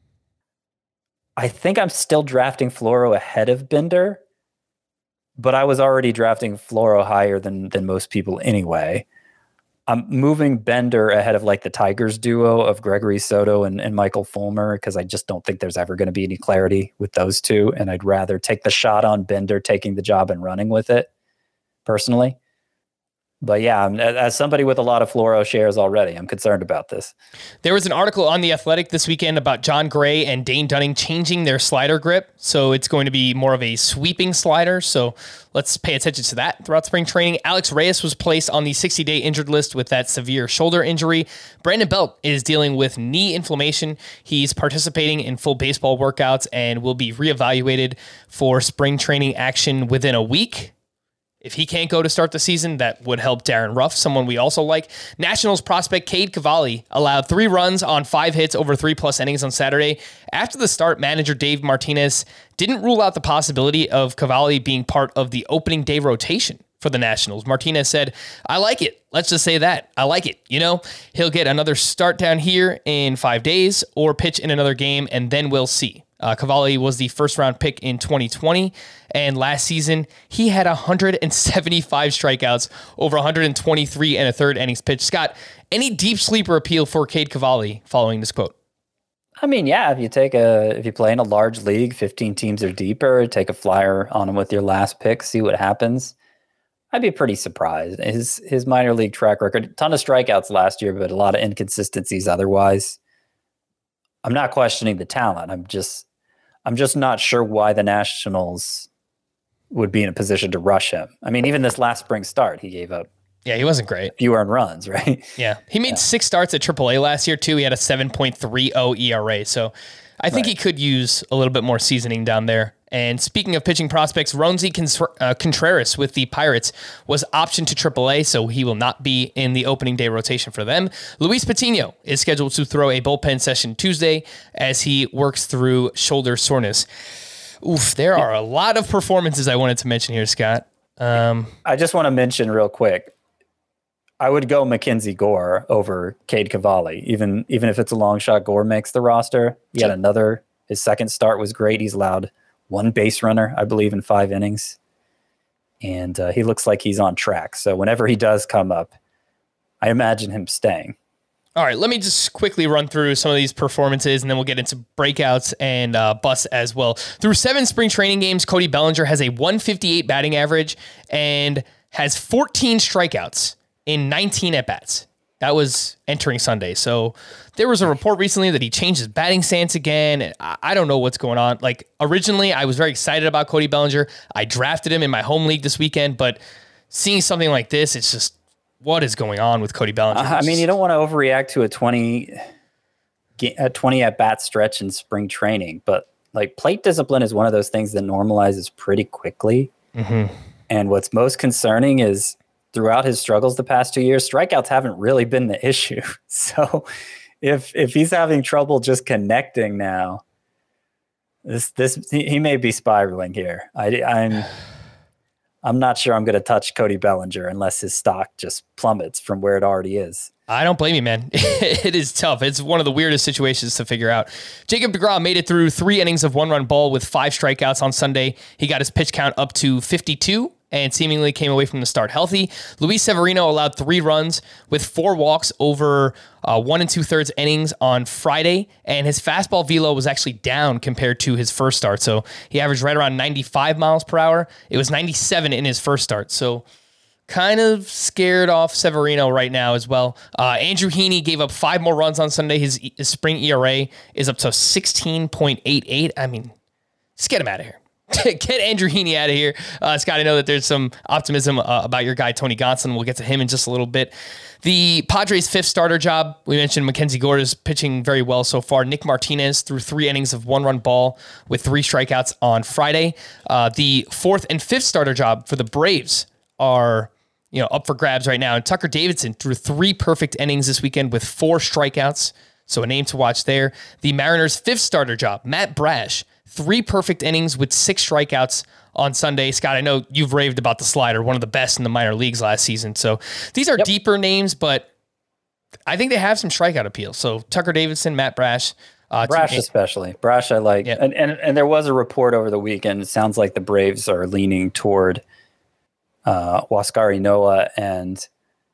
I think I'm still drafting Floro ahead of Bender, but I was already drafting Floro higher than than most people anyway. I'm moving Bender ahead of like the Tigers duo of Gregory Soto and, and Michael Fulmer because I just don't think there's ever going to be any clarity with those two. And I'd rather take the shot on Bender taking the job and running with it personally. But yeah, as somebody with a lot of Floro shares already, I'm concerned about this. There was an article on The Athletic this weekend about John Gray and Dane Dunning changing their slider grip. So it's going to be more of a sweeping slider. So let's pay attention to that throughout spring training. Alex Reyes was placed on the sixty-day injured list with that severe shoulder injury. Brandon Belt is dealing with knee inflammation. He's participating in full baseball workouts and will be reevaluated for spring training action within a week. If he can't go to start the season, that would help Darren Ruff, someone we also like. Nationals prospect Cade Cavalli allowed three runs on five hits over three-plus innings on Saturday. After the start, manager Dave Martinez didn't rule out the possibility of Cavalli being part of the opening day rotation for the Nationals. Martinez said, I like it. Let's just say that. I like it. You know, he'll get another start down here in five days or pitch in another game, and then we'll see. Uh, Cavalli was the first-round pick in twenty twenty, and last season, he had one hundred seventy-five strikeouts over one hundred twenty-three and a third innings pitched. Scott, any deep sleeper appeal for Cade Cavalli following this quote? I mean, yeah, if you take a, if you play in a large league, fifteen teams or deeper, take a flyer on him with your last pick, see what happens. I'd be pretty surprised. His his minor league track record, a ton of strikeouts last year, but a lot of inconsistencies otherwise. I'm not questioning the talent. I'm just I'm just not sure why the Nationals would be in a position to rush him. I mean, even this last spring start, he gave up. Yeah, he wasn't great. Few earned runs, right? Yeah. He made yeah. six starts at triple A last year, too. He had a seven point three oh E R A. So I think Right. he could use a little bit more seasoning down there. And speaking of pitching prospects, Roansy Con- uh, Contreras with the Pirates was optioned to triple A, so he will not be in the opening day rotation for them. Luis Patino is scheduled to throw a bullpen session Tuesday as he works through shoulder soreness. Oof, there are a lot of performances I wanted to mention here, Scott. Um, I just want to mention real quick, I would go Mackenzie Gore over Cade Cavalli, even even if it's a long shot. Gore makes the roster. He had another, his second start was great. He's allowed one base runner, I believe, in five innings. And uh, he looks like he's on track. So whenever he does come up, I imagine him staying. All right, let me just quickly run through some of these performances, and then we'll get into breakouts and uh, busts as well. Through seven spring training games, Cody Bellinger has a one fifty-eight batting average and has fourteen strikeouts in nineteen at-bats. That was entering Sunday. So there was a report recently that he changed his batting stance again. And I, I don't know what's going on. Like, originally, I was very excited about Cody Bellinger. I drafted him in my home league this weekend, but seeing something like this, it's just, what is going on with Cody Bellinger? Uh, I mean, you don't want to overreact to a twenty, a twenty at-bat stretch in spring training, but like plate discipline is one of those things that normalizes pretty quickly. Mm-hmm. And what's most concerning is throughout his struggles the past two years, strikeouts haven't really been the issue. So if if he's having trouble just connecting now, this this he, he may be spiraling here. I, I'm I'm not sure I'm going to touch Cody Bellinger unless his stock just plummets from where it already is. I don't blame you, man. It is tough. It's one of the weirdest situations to figure out. Jacob deGrom made it through three innings of one-run ball with five strikeouts on Sunday. He got his pitch count up to fifty-two and seemingly came away from the start healthy. Luis Severino allowed three runs with four walks over uh, one and two-thirds innings on Friday, and his fastball velo was actually down compared to his first start. So he averaged right around ninety-five miles per hour. It was ninety-seven in his first start. So kind of scared off Severino right now as well. Uh, Andrew Heaney gave up five more runs on Sunday. His, his spring E R A is up to sixteen point eight eight. I mean, just get him out of here. Get Andrew Heaney out of here. Uh, Scott, I know that there's some optimism uh, about your guy, Tony Gonsolin. We'll get to him in just a little bit. The Padres' fifth starter job, we mentioned Mackenzie Gore is pitching very well so far. Nick Martinez threw three innings of one-run ball with three strikeouts on Friday. Uh, the fourth and fifth starter job for the Braves are you know, up for grabs right now. And Tucker Davidson threw three perfect innings this weekend with four strikeouts. So a name to watch there. The Mariners' fifth starter job, Matt Brash, three perfect innings with six strikeouts on Sunday. Scott, I know you've raved about the slider, one of the best in the minor leagues last season. So these are yep. deeper names, but I think they have some strikeout appeal. So Tucker Davidson, Matt Brash. Uh, Brash especially. Brash I like. Yep. And, and and there was a report over the weekend. It sounds like the Braves are leaning toward uh, Huascar Ynoa and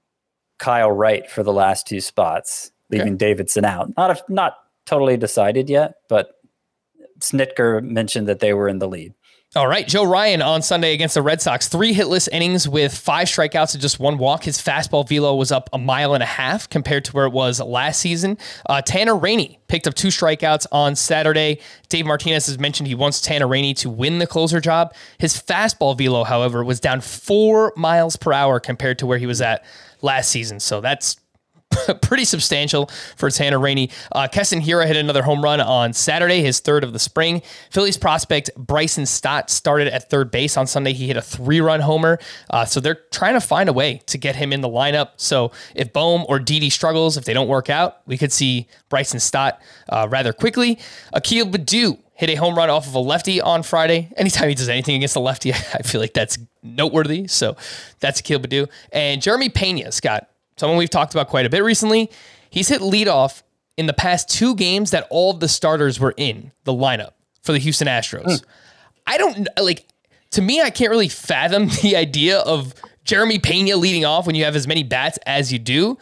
Kyle Wright for the last two spots, leaving okay. Davidson out. Not a, not totally decided yet, but Snitker mentioned that they were in the lead. All right, Joe Ryan on Sunday against the Red Sox, three hitless innings with five strikeouts and just one walk. His fastball velo was up a mile and a half compared to where it was last season. Uh, Tanner Rainey picked up two strikeouts on Saturday. Dave Martinez has mentioned he wants Tanner Rainey to win the closer job. His fastball velo, however, was down four miles per hour compared to where he was at last season. So that's pretty substantial for Tanner Rainey. Uh, Keston Hiura hit another home run on Saturday, his third of the spring. Phillies prospect Bryson Stott started at third base on Sunday. He hit a three-run homer. Uh, so they're trying to find a way to get him in the lineup. So if Bohm or Didi struggles, if they don't work out, we could see Bryson Stott uh, rather quickly. Akil Baddoo hit a home run off of a lefty on Friday. Anytime he does anything against a lefty, I feel like that's noteworthy. So that's Akil Baddoo. And Jeremy Pena, Scott, someone we've talked about quite a bit recently. He's hit leadoff in the past two games that all of the starters were in the lineup for the Houston Astros. Mm. I don't, like, to me, I can't really fathom the idea of Jeremy Pena leading off when you have as many bats as you do,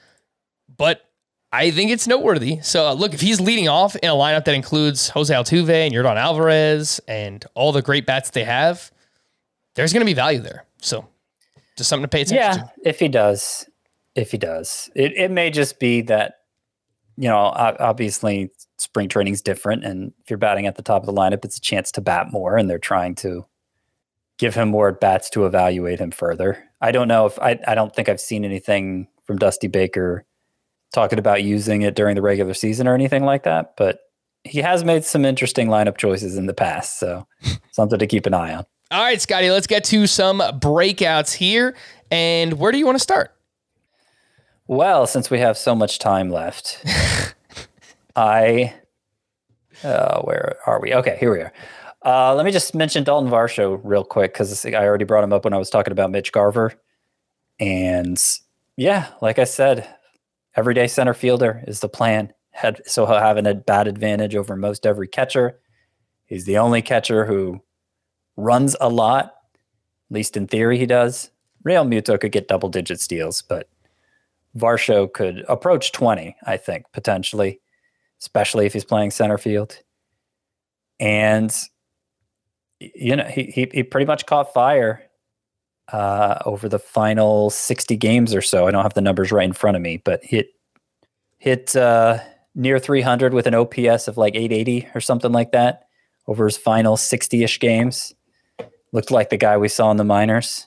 but I think it's noteworthy. So, uh, look, if he's leading off in a lineup that includes Jose Altuve and Yordan Alvarez and all the great bats they have, there's going to be value there. So, just something to pay attention yeah, to. Yeah, if he does. If he does, it, it may just be that, you know, obviously spring training's different. And if you're batting at the top of the lineup, it's a chance to bat more. And they're trying to give him more at bats to evaluate him further. I don't know if I, I don't think I've seen anything from Dusty Baker talking about using it during the regular season or anything like that. But he has made some interesting lineup choices in the past, so something to keep an eye on. All right, Scotty, let's get to some breakouts here. And where do you want to start? Well, since we have so much time left, I, uh, where are we? Okay, here we are. Uh, let me just mention Dalton Varsho real quick, because I already brought him up when I was talking about Mitch Garver. And yeah, like I said, everyday center fielder is the plan. Had, so he'll have a bat advantage over most every catcher. He's the only catcher who runs a lot, at least in theory he does. Real Muto could get double-digit steals, but Varsho could approach twenty, I think, potentially, especially if he's playing center field. And, you know, he he, he pretty much caught fire uh, over the final sixty games or so. I don't have the numbers right in front of me, but hit hit uh, near three hundred with an O P S of like eight eighty or something like that over his final sixty-ish games. Looked like the guy we saw in the minors.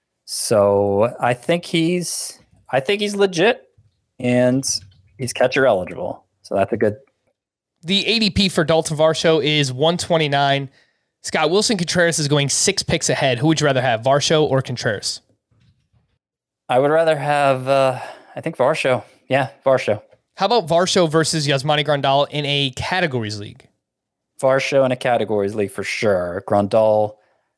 So I think he's I think he's legit, and he's catcher eligible. So that's a good. The A D P for Dalton Varsho is one twenty-nine. Scott, Wilson Contreras is going six picks ahead. Who would you rather have, Varsho or Contreras? I would rather have, uh, I think Varsho. Yeah, Varsho. How about Varsho versus Yasmani Grandal in a categories league? Varsho in a categories league for sure. Grandal,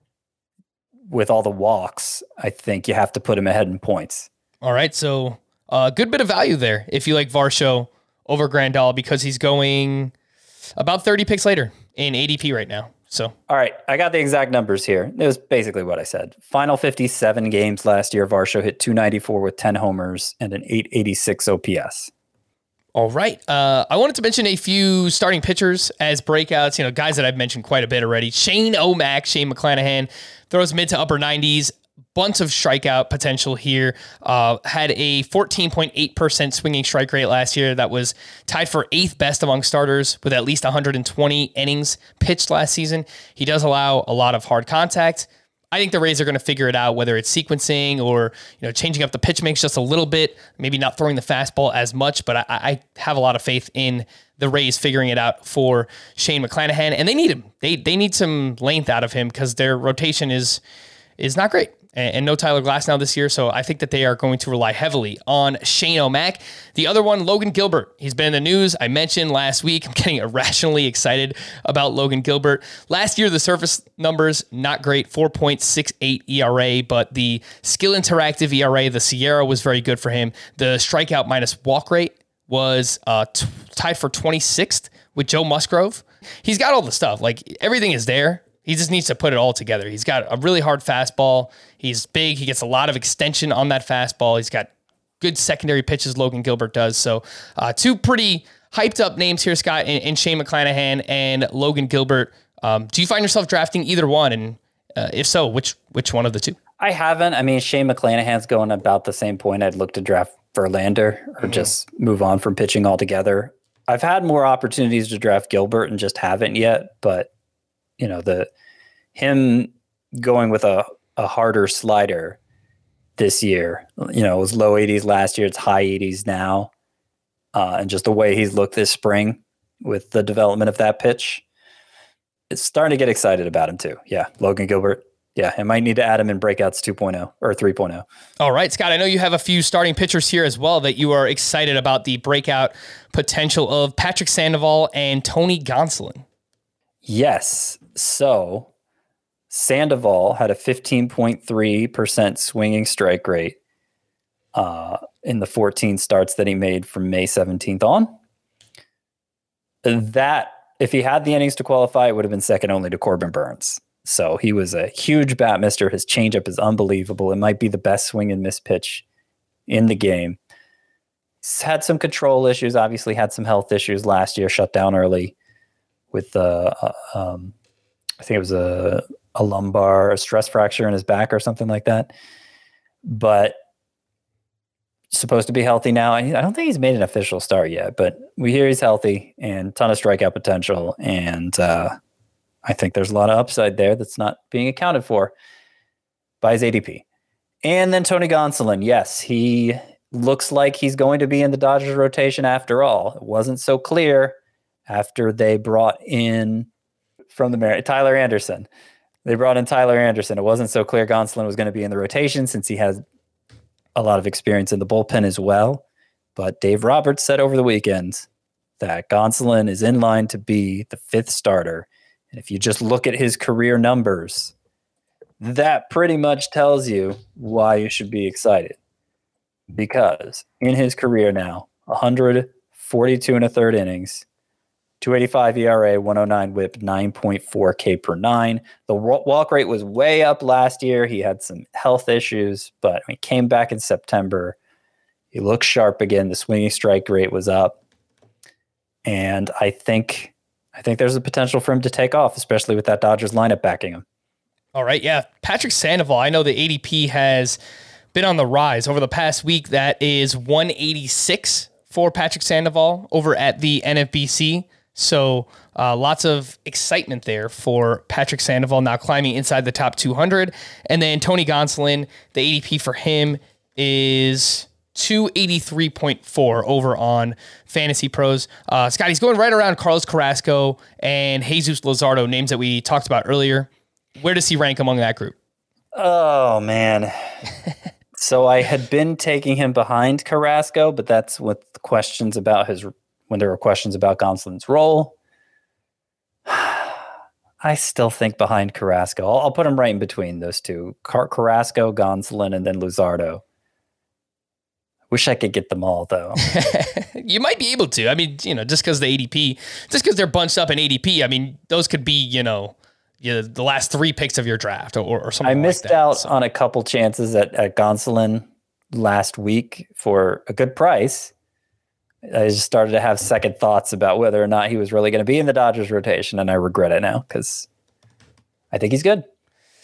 with all the walks, I think you have to put him ahead in points. All right, so a uh, good bit of value there if you like Varsho over Grandal, because he's going about thirty picks later in A D P right now. So, all right, I got the exact numbers here. It was basically what I said. Final fifty-seven games last year, Varsho hit two ninety-four with ten homers and an eight eighty-six O P S. All right. Uh, I wanted to mention a few starting pitchers as breakouts, you know, guys that I've mentioned quite a bit already. Shane O'Mac, Shane McClanahan, throws mid to upper nineties. Bunch of strikeout potential here. Uh, had a fourteen point eight percent swinging strike rate last year. That was tied for eighth best among starters with at least one hundred twenty innings pitched last season. He does allow a lot of hard contact. I think the Rays are going to figure it out, whether it's sequencing or, you know, changing up the pitch mix just a little bit, maybe not throwing the fastball as much, but I, I have a lot of faith in the Rays figuring it out for Shane McClanahan, and they need him. They they need some length out of him because their rotation is is not great. And no Tyler Glasnow this year, so I think that they are going to rely heavily on Shane O'Mac. The other one, Logan Gilbert. He's been in the news. I mentioned last week. I'm getting irrationally excited about Logan Gilbert. Last year, the surface numbers, not great, four point six eight E R A, but the skill interactive E R A, the Sierra, was very good for him. The strikeout minus walk rate was uh, t- tied for twenty-sixth with Joe Musgrove. He's got all the stuff. Like, everything is there. He just needs to put it all together. He's got a really hard fastball. He's big. He gets a lot of extension on that fastball. He's got good secondary pitches, Logan Gilbert does. So uh, two pretty hyped up names here, Scott, in, in Shane McClanahan and Logan Gilbert. Um, do you find yourself drafting either one? And uh, if so, which which one of the two? I haven't. I mean, Shane McClanahan's going about the same point. I'd look to draft Verlander or mm-hmm. just move on from pitching altogether. I've had more opportunities to draft Gilbert and just haven't yet, but you know, the him going with a, a harder slider this year, you know, it was low eighties last year. It's high eighties now. Uh, and just the way he's looked this spring with the development of that pitch, it's starting to get excited about him too. Yeah. Logan Gilbert. Yeah. I might need to add him in breakouts two point oh or three point oh. All right, Scott, I know you have a few starting pitchers here as well that you are excited about the breakout potential of Patrick Sandoval and Tony Gonsolin. Yes. So Sandoval had a fifteen point three percent swinging strike rate uh, in the fourteen starts that he made from May seventeenth on. That, if he had the innings to qualify, it would have been second only to Corbin Burns. So he was a huge bat mister. His changeup is unbelievable. It might be the best swing and miss pitch in the game. He's had some control issues, obviously had some health issues last year, shut down early with uh, uh, um, I think it was a, a lumbar, a stress fracture in his back or something like that. But supposed to be healthy now. I don't think he's made an official start yet, but we hear he's healthy and ton of strikeout potential. And uh, I think there's a lot of upside there that's not being accounted for by his A D P. And then Tony Gonsolin. Yes, he looks like he's going to be in the Dodgers rotation after all. It wasn't so clear after they brought in from the Mar- Tyler Anderson. They brought in Tyler Anderson. It wasn't so clear Gonsolin was going to be in the rotation since he has a lot of experience in the bullpen as well. But Dave Roberts said over the weekend that Gonsolin is in line to be the fifth starter. And if you just look at his career numbers, that pretty much tells you why you should be excited. Because in his career now, one forty-two and a third innings, two eighty-five E R A, one oh nine whip, nine point four K per nine. The walk rate was way up last year. He had some health issues, but he came back in September. He looked sharp again. The swinging strike rate was up. And I think I think there's a potential for him to take off, especially with that Dodgers lineup backing him. All right, yeah. Patrick Sandoval, I know the A D P has been on the rise over the past week. That is one eighty-six for Patrick Sandoval over at the N F B C. So uh, lots of excitement there for Patrick Sandoval now climbing inside the top two hundred. And then Tony Gonsolin, the A D P for him is two eighty-three point four over on Fantasy Pros. Uh, Scott, he's going right around Carlos Carrasco and Jesus Luzardo, names that we talked about earlier. Where does he rank among that group? Oh, man. So I had been taking him behind Carrasco, but that's with questions about his, when there were questions about Gonsolin's role. I still think behind Carrasco. I'll, I'll put him right in between those two. Car- Carrasco, Gonsolin, and then Luzardo. Wish I could get them all, though. You might be able to. I mean, you know, just because the A D P, just because they're bunched up in A D P, I mean, those could be, you know, you know, the last three picks of your draft or, or something. I missed like that, out so. on a couple chances at, at Gonsolin last week for a good price. I just started to have second thoughts about whether or not he was really going to be in the Dodgers rotation, and I regret it now because I think he's good.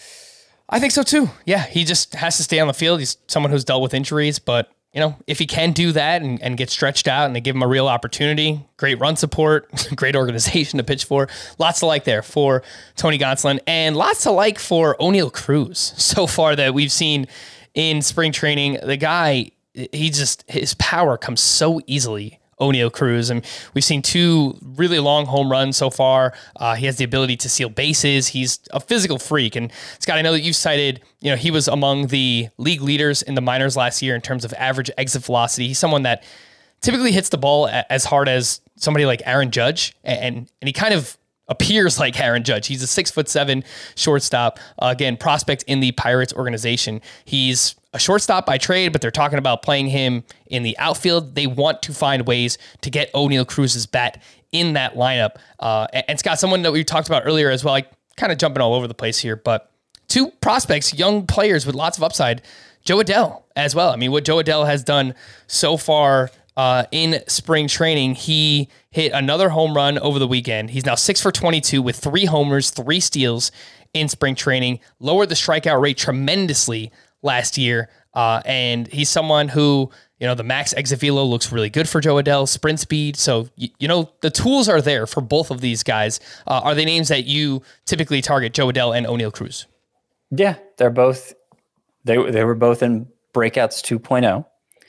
I think so too. Yeah, he just has to stay on the field. He's someone who's dealt with injuries, but you know, if he can do that and, and get stretched out and they give him a real opportunity, great run support, great organization to pitch for, lots to like there for Tony Gonsolin, and lots to like for Oneil Cruz so far that we've seen in spring training. The guy, he just, his power comes so easily, Oneil Cruz. And we've seen two really long home runs so far. Uh, he has the ability to steal bases. He's a physical freak. And Scott, I know that you've cited, you know, he was among the league leaders in the minors last year in terms of average exit velocity. He's someone that typically hits the ball as hard as somebody like Aaron Judge. And, and he kind of appears like Aaron Judge. He's a six foot seven shortstop. Uh, again, prospect in the Pirates organization. He's a shortstop by trade, but they're talking about playing him in the outfield. They want to find ways to get Oneil Cruz's bat in that lineup. Uh, and, and Scott, someone that we talked about earlier as well, like kind of jumping all over the place here, but two prospects, young players with lots of upside. Jo Adell as well. I mean, what Jo Adell has done so far Uh, in spring training, he hit another home run over the weekend. He's now six for twenty-two with three homers, three steals in spring training, lowered the strikeout rate tremendously last year. Uh, and he's someone who, you know, the max exit velo looks really good for Jo Adell, sprint speed. So, you, you know, the tools are there for both of these guys. Uh, are they names that you typically target, Jo Adell and Oneil Cruz? Yeah, they're both, they, they were both in breakouts two point oh.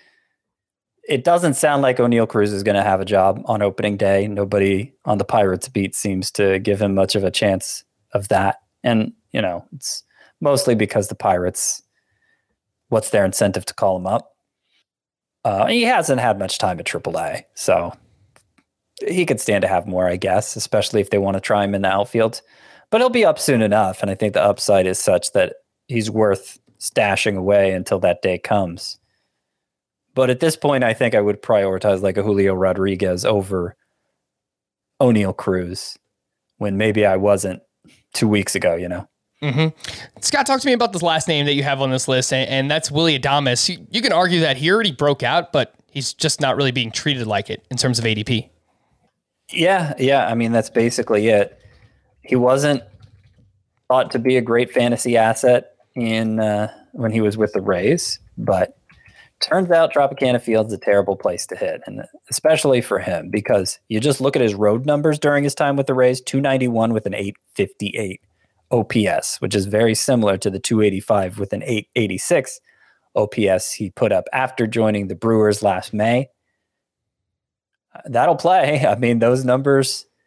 It doesn't sound like Oneil Cruz is going to have a job on opening day. Nobody on the Pirates beat seems to give him much of a chance of that. And, you know, it's mostly because the Pirates, what's their incentive to call him up? Uh, he hasn't had much time at triple A, so he could stand to have more, I guess, especially if they want to try him in the outfield. But he'll be up soon enough, and I think the upside is such that he's worth stashing away until that day comes. But at this point, I think I would prioritize like a Julio Rodriguez over Oneil Cruz when maybe I wasn't two weeks ago, you know? Mm-hmm. Scott, talk to me about this last name that you have on this list, and, and that's Willy Adames. You, you can argue that he already broke out, but he's just not really being treated like it in terms of A D P. Yeah, yeah. I mean, that's basically it. He wasn't thought to be a great fantasy asset in uh, when he was with the Rays, but turns out Tropicana Field's a terrible place to hit, and especially for him, because you just look at his road numbers during his time with the Rays, two ninety-one with an eight fifty-eight O P S, which is very similar to the two eighty-five with an eight eighty-six O P S he put up after joining the Brewers last May. That'll play. I mean, those numbers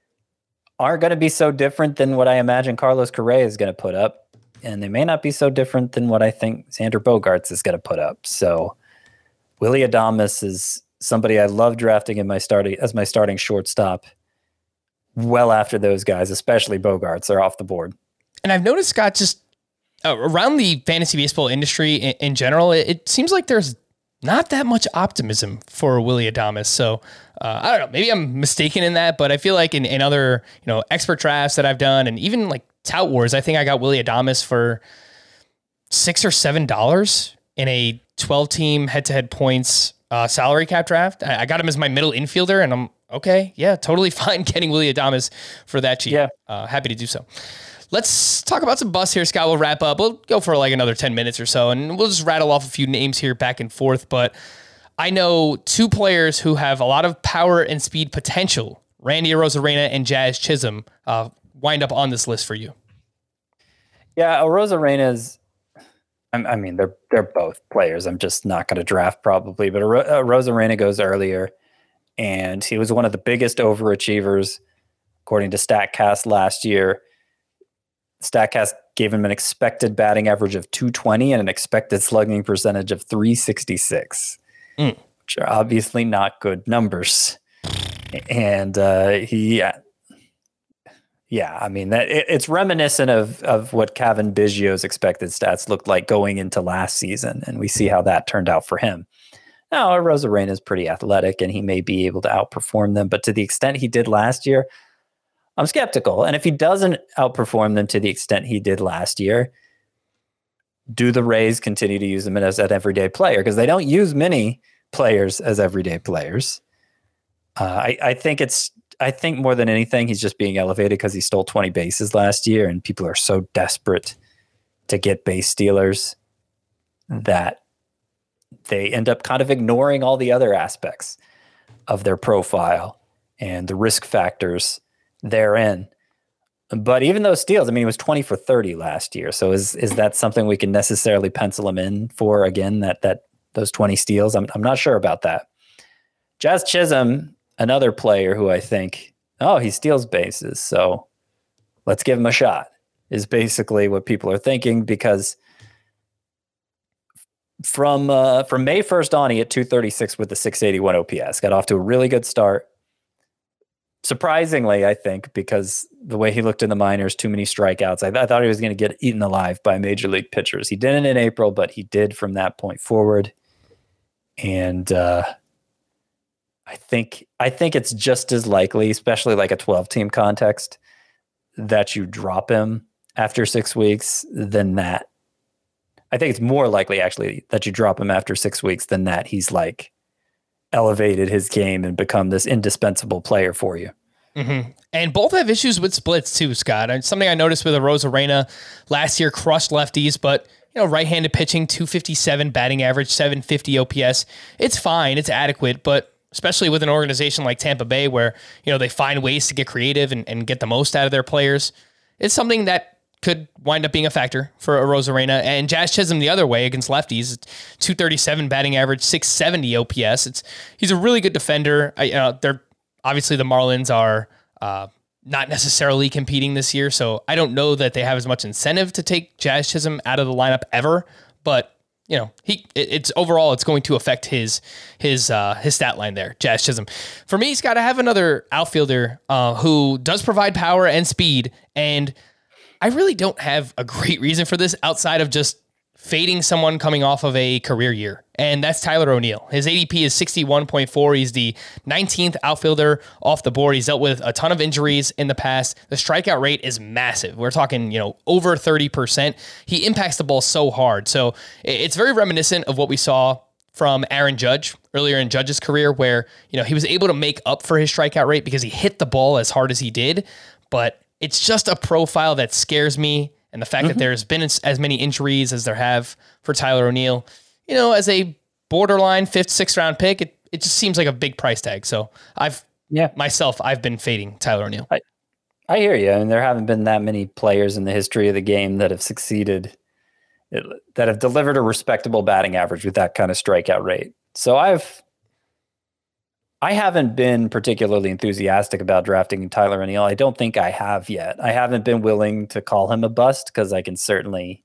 aren't going to be so different than what I imagine Carlos Correa is going to put up. And they may not be so different than what I think Xander Bogaerts is going to put up. So Willy Adames is somebody I love drafting in my starting as my starting shortstop well after those guys, especially Bogaerts, are off the board. And I've noticed, Scott, just uh, around the fantasy baseball industry in, in general, it, it seems like there's not that much optimism for Willy Adames. So uh, I don't know, maybe I'm mistaken in that, but I feel like in, in other, you know, expert drafts that I've done, and even like Tout Wars, I think I got Willy Adames for six or seven dollars in a twelve team head to head points uh, salary cap draft. I, I got him as my middle infielder, and I'm okay. Yeah, totally fine getting Willy Adames for that cheap. Yeah. Uh, happy to do so. Let's talk about some busts here, Scott. We'll wrap up. We'll go for like another ten minutes or so, and we'll just rattle off a few names here back and forth. But I know two players who have a lot of power and speed potential, Randy Arozarena and Jazz Chisholm, uh, wind up on this list for you. Yeah, Arozarena's, I mean, they're they're both players I'm just not going to draft probably, but Arozarena goes earlier, and he was one of the biggest overachievers, according to StatCast last year. StatCast gave him an expected batting average of two twenty and an expected slugging percentage of three sixty-six, mm. which are obviously not good numbers. And uh, he, yeah, yeah, I mean, that it, it's reminiscent of of what Kevin Biggio's expected stats looked like going into last season, and we see how that turned out for him. Now, Arozarena is pretty athletic, and he may be able to outperform them, but to the extent he did last year, I'm skeptical. And if he doesn't outperform them to the extent he did last year, do the Rays continue to use him as an everyday player? Because they don't use many players as everyday players. Uh, I, I think it's, I think more than anything, he's just being elevated because he stole twenty bases last year, and people are so desperate to get base stealers that they end up kind of ignoring all the other aspects of their profile and the risk factors therein. But even those steals, I mean, he was twenty for thirty last year. So is is that something we can necessarily pencil him in for again, that that those twenty steals? I'm I'm not sure about that. Jazz Chisholm, another player who I think, oh, he steals bases, so let's give him a shot, is basically what people are thinking, because from uh, from May first on, he hit two thirty-six with the six eighty-one O P S. Got off to a really good start. Surprisingly, I think, because the way he looked in the minors, too many strikeouts. I, th- I thought he was going to get eaten alive by major league pitchers. He didn't in April, but he did from that point forward. And uh, I think I think it's just as likely, especially like a twelve-team context, that you drop him after six weeks than that. I think it's more likely, actually, that you drop him after six weeks than that he's like elevated his game and become this indispensable player for you. Mm-hmm. And both have issues with splits too, Scott. And something I noticed with Arozarena last year, crushed lefties, but you know, right-handed pitching, two fifty-seven batting average, seven fifty O P S. It's fine, it's adequate, but especially with an organization like Tampa Bay, where you know they find ways to get creative and, and get the most out of their players, it's something that could wind up being a factor for Arozarena. And Jazz Chisholm the other way against lefties, two thirty-seven batting average, six seventy O P S. It's he's a really good defender. I, you know, they're obviously the Marlins are uh, not necessarily competing this year, so I don't know that they have as much incentive to take Jazz Chisholm out of the lineup ever. But you know, he it, it's overall it's going to affect his his uh, his stat line there. Jazz Chisholm. For me, he's got to have another outfielder uh, who does provide power and speed, and I really don't have a great reason for this outside of just fading someone coming off of a career year, and that's Tyler O'Neill. His A D P is sixty-one point four. He's the nineteenth outfielder off the board. He's dealt with a ton of injuries in the past. The strikeout rate is massive. We're talking, you know, over thirty percent. He impacts the ball so hard. So it's very reminiscent of what we saw from Aaron Judge earlier in Judge's career, where, you know, he was able to make up for his strikeout rate because he hit the ball as hard as he did, but it's just a profile that scares me. And the fact mm-hmm. that there's been as many injuries as there have for Tyler O'Neill, you know, as a borderline fifth, sixth round pick, it, it just seems like a big price tag. So I've, yeah, myself, I've been fading Tyler O'Neill. I, I hear you. And there haven't been that many players in the history of the game that have succeeded, that have delivered a respectable batting average with that kind of strikeout rate. So I've, I haven't been particularly enthusiastic about drafting Tyler O'Neill. I don't think I have yet. I haven't been willing to call him a bust because I can certainly,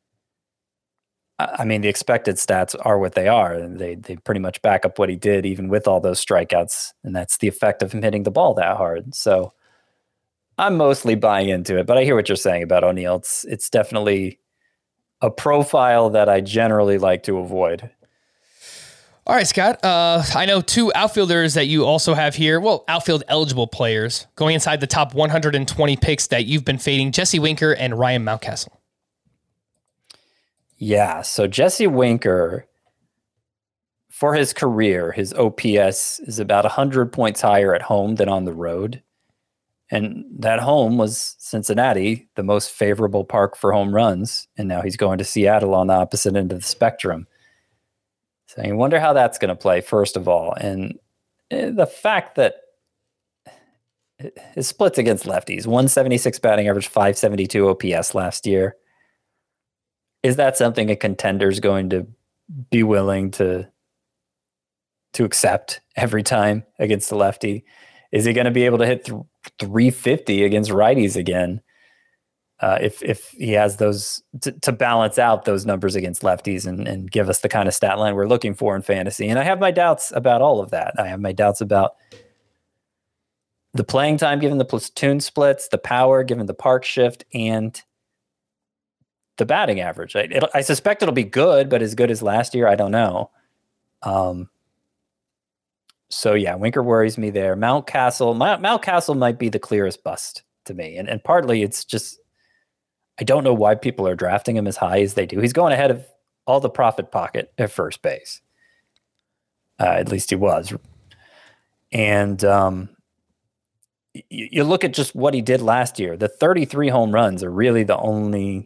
I mean, the expected stats are what they are. And they they pretty much back up what he did, even with all those strikeouts. And that's the effect of him hitting the ball that hard. So I'm mostly buying into it, but I hear what you're saying about O'Neill. It's, it's definitely a profile that I generally like to avoid. All right, Scott. Uh, I know two outfielders that you also have here. Well, outfield eligible players going inside the top one hundred twenty picks that you've been fading: Jesse Winker and Ryan Mountcastle. Yeah. So Jesse Winker, for his career, his O P S is about one hundred points higher at home than on the road. And that home was Cincinnati, the most favorable park for home runs. And now he's going to Seattle on the opposite end of the spectrum. So you wonder how that's going to play, first of all. And the fact that his splits against lefties, one seventy-six batting average, five seventy-two O P S last year. Is that something a contender's going to be willing to, to accept every time against the lefty? Is he going to be able to hit th- three fifty against righties again? Uh, if if he has those to, to balance out those numbers against lefties and, and give us the kind of stat line we're looking for in fantasy. And I have my doubts about all of that. I have my doubts about the playing time given the platoon splits, the power given the park shift, and the batting average. I, it, I suspect it'll be good, but as good as last year, I don't know. Um. So yeah, Winker worries me there. Mountcastle, Mount, Mountcastle might be the clearest bust to me, and and partly it's just I don't know why people are drafting him as high as they do. He's going ahead of all the profit pocket at first base. Uh, at least he was. And um, you, you look at just what he did last year. The thirty-three home runs are really the only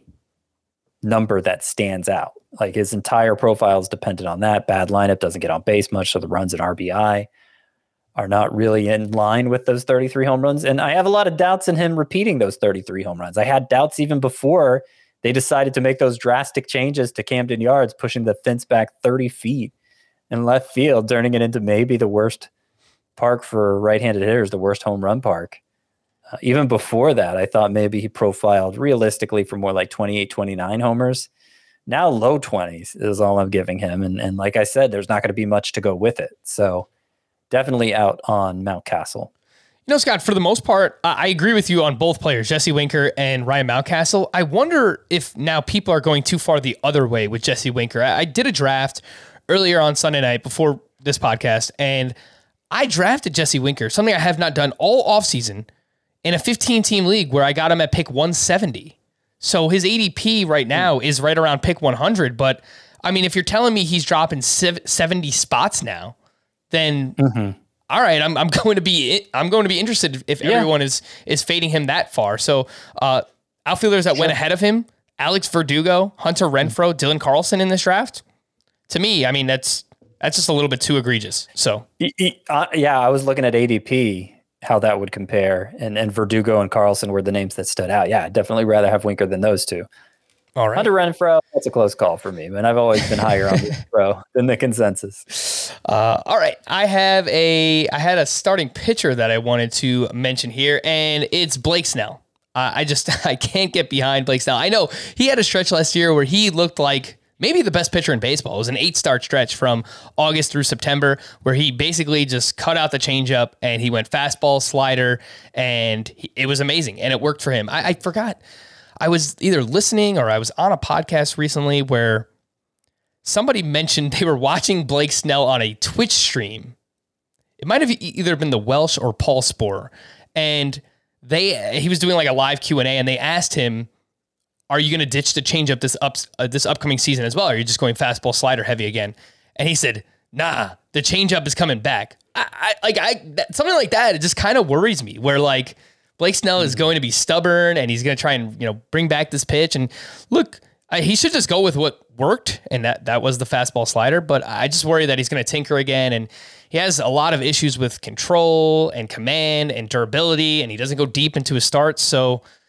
number that stands out. Like his entire profile is dependent on that. Bad lineup, doesn't get on base much, so the runs and R B I are not really in line with those thirty-three home runs. And I have a lot of doubts in him repeating those thirty-three home runs. I had doubts even before they decided to make those drastic changes to Camden Yards, pushing the fence back thirty feet in left field, turning it into maybe the worst park for right-handed hitters, the worst home run park. Uh, even before that, I thought maybe he profiled realistically for more like twenty-eight, twenty-nine homers. Now low twenties is all I'm giving him. And, and like I said, there's not going to be much to go with it. So definitely out on Mountcastle. You know, Scott, for the most part, I agree with you on both players, Jesse Winker and Ryan Mountcastle. I wonder if now people are going too far the other way with Jesse Winker. I, I did a draft earlier on Sunday night before this podcast, and I drafted Jesse Winker, something I have not done all offseason, in a fifteen-team league where I got him at pick one seventy. So his A D P right now is right around pick one hundred. But, I mean, if you're telling me he's dropping seventy spots now, then... Mm-hmm. All right, I'm I'm going to be I'm going to be interested if yeah. everyone is is fading him that far. So uh, outfielders that sure. went ahead of him: Alex Verdugo, Hunter Renfroe, Dylan Carlson in this draft. To me, I mean that's that's just a little bit too egregious. So uh, yeah, I was looking at A D P, how that would compare, and and Verdugo and Carlson were the names that stood out. Yeah, I'd definitely rather have Winker than those two. All right. Hunter Renfroe, that's a close call for me, man. I've always been higher on Renfroe than the consensus. Uh, all right. I have a, I had a starting pitcher that I wanted to mention here, and it's Blake Snell. Uh, I just, I can't get behind Blake Snell. I know he had a stretch last year where he looked like maybe the best pitcher in baseball. It was an eight start stretch from August through September where he basically just cut out the changeup and he went fastball, slider, and he, it was amazing. And it worked for him. I, I forgot. I was either listening or I was on a podcast recently where somebody mentioned they were watching Blake Snell on a Twitch stream. It might have either been the Welsh or Paul Sporer. And they he was doing like a live Q and A and they asked him, are you going to ditch the changeup this up uh, this upcoming season as well? Or are you just going fastball slider heavy again? And he said, nah, the changeup is coming back. I, I like I that, something like that. It just kind of worries me where like, Blake Snell is going to be stubborn and he's going to try and, you know, bring back this pitch. And look, I, he should just go with what worked. And that, that was the fastball slider. But I just worry that he's going to tinker again. And he has a lot of issues with control and command and durability. And he doesn't go deep into his starts. So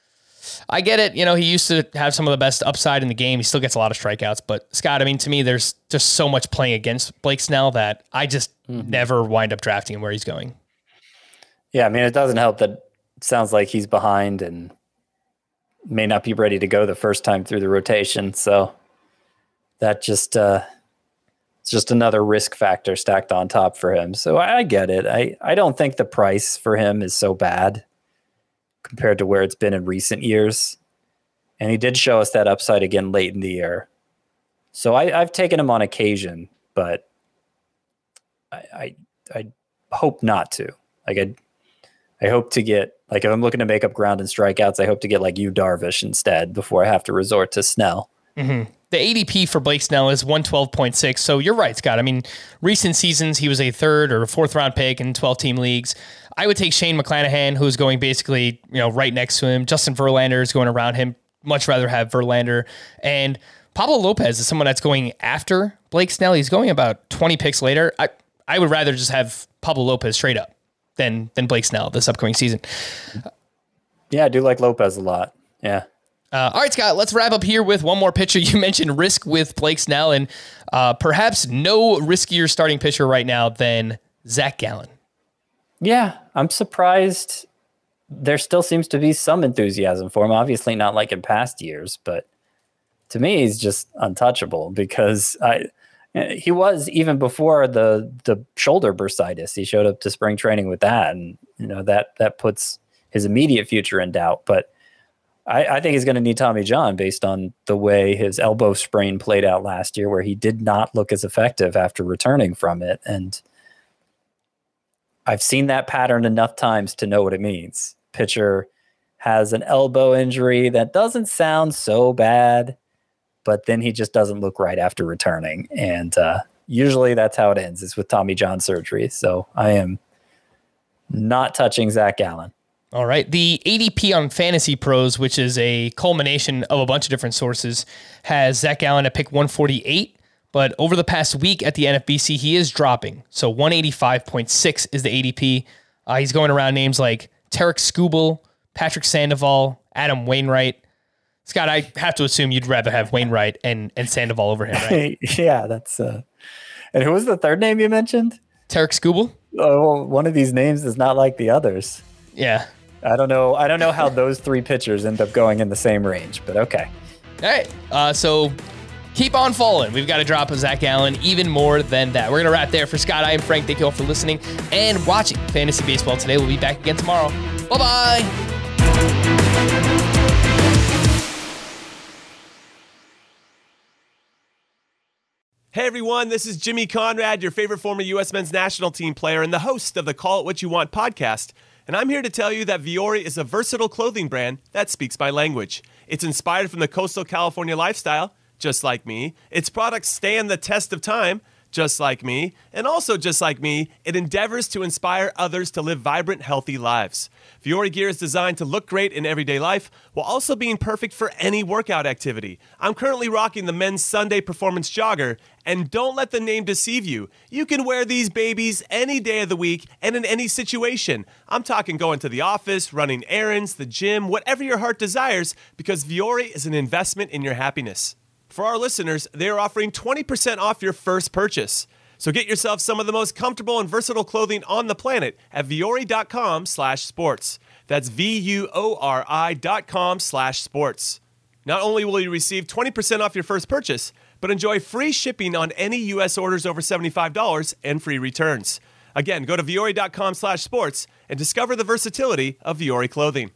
I get it. You know, he used to have some of the best upside in the game. He still gets a lot of strikeouts. But, Scott, I mean, to me, there's just so much playing against Blake Snell that I just mm-hmm. never wind up drafting him where he's going. Yeah, I mean, it doesn't help that it sounds like he's behind and may not be ready to go the first time through the rotation. So that just uh, it's just another risk factor stacked on top for him. So I, I get it. I, I don't think the price for him is so bad compared to where it's been in recent years. And he did show us that upside again late in the year. So I, I've taken him on occasion, but I, I I hope not to. Like I I hope to get, like if I'm looking to make up ground and strikeouts, I hope to get like Yu Darvish instead before I have to resort to Snell. Mm-hmm. The A D P for Blake Snell is one twelve point six. So you're right, Scott. I mean, recent seasons, he was a third or fourth round pick in twelve-team leagues. I would take Shane McClanahan, who's going basically, you know, right next to him. Justin Verlander is going around him. Much rather have Verlander. And Pablo Lopez is someone that's going after Blake Snell. He's going about twenty picks later. I, I would rather just have Pablo Lopez straight up than than Blake Snell this upcoming season. Yeah, I do like Lopez a lot. Yeah. Uh, all right, Scott, let's wrap up here with one more pitcher. You mentioned risk with Blake Snell, and uh, perhaps no riskier starting pitcher right now than Zach Gallen. Yeah, I'm surprised there still seems to be some enthusiasm for him. Obviously not like in past years, but to me, he's just untouchable because I, he was even before the the shoulder bursitis. He showed up to spring training with that, and you know that that puts his immediate future in doubt. But I, I think he's going to need Tommy John based on the way his elbow sprain played out last year, where he did not look as effective after returning from it. And I've seen that pattern enough times to know what it means. Pitcher has an elbow injury that doesn't sound so bad, but then he just doesn't look right after returning. And uh, usually that's how it ends, is with Tommy John surgery. So I am not touching Zach Gallen. All right. The A D P on Fantasy Pros, which is a culmination of a bunch of different sources, has Zach Gallen at pick one forty-eight. But over the past week at the N F B C, he is dropping. So one eighty-five point six is the A D P. Uh, he's going around names like Tarek Skubal, Patrick Sandoval, Adam Wainwright. Scott, I have to assume you'd rather have Wainwright and, and Sandoval over him, right? Yeah, that's... Uh... And who was the third name you mentioned? Tarek Skubal? Oh, one of these names is not like the others. Yeah. I don't know. I don't know how those three pitchers end up going in the same range, but okay. All right. Uh, so keep on falling. We've got to drop a Zach Gallen even more than that. We're going to wrap there. For Scott, I am Frank. Thank you all for listening and watching Fantasy Baseball today. We'll be back again tomorrow. Bye-bye. Hey everyone, this is Jimmy Conrad, your favorite former U S men's national team player and the host of the Call It What You Want podcast. And I'm here to tell you that Vuori is a versatile clothing brand that speaks my language. It's inspired from the coastal California lifestyle, just like me. Its products stand the test of time, just like me. And also just like me, it endeavors to inspire others to live vibrant, healthy lives. Vuori gear is designed to look great in everyday life while also being perfect for any workout activity. I'm currently rocking the men's Sunday Performance Jogger, and don't let the name deceive you. You can wear these babies any day of the week and in any situation. I'm talking going to the office, running errands, the gym, whatever your heart desires, because Vuori is an investment in your happiness. For our listeners, they are offering twenty percent off your first purchase. So get yourself some of the most comfortable and versatile clothing on the planet at Vuori.com slash sports. That's V-U-O-R-I dot com slash sports. Not only will you receive twenty percent off your first purchase, but enjoy free shipping on any U S orders over seventy-five dollars and free returns. Again, go to Vuori.com slash sports and discover the versatility of Vuori clothing.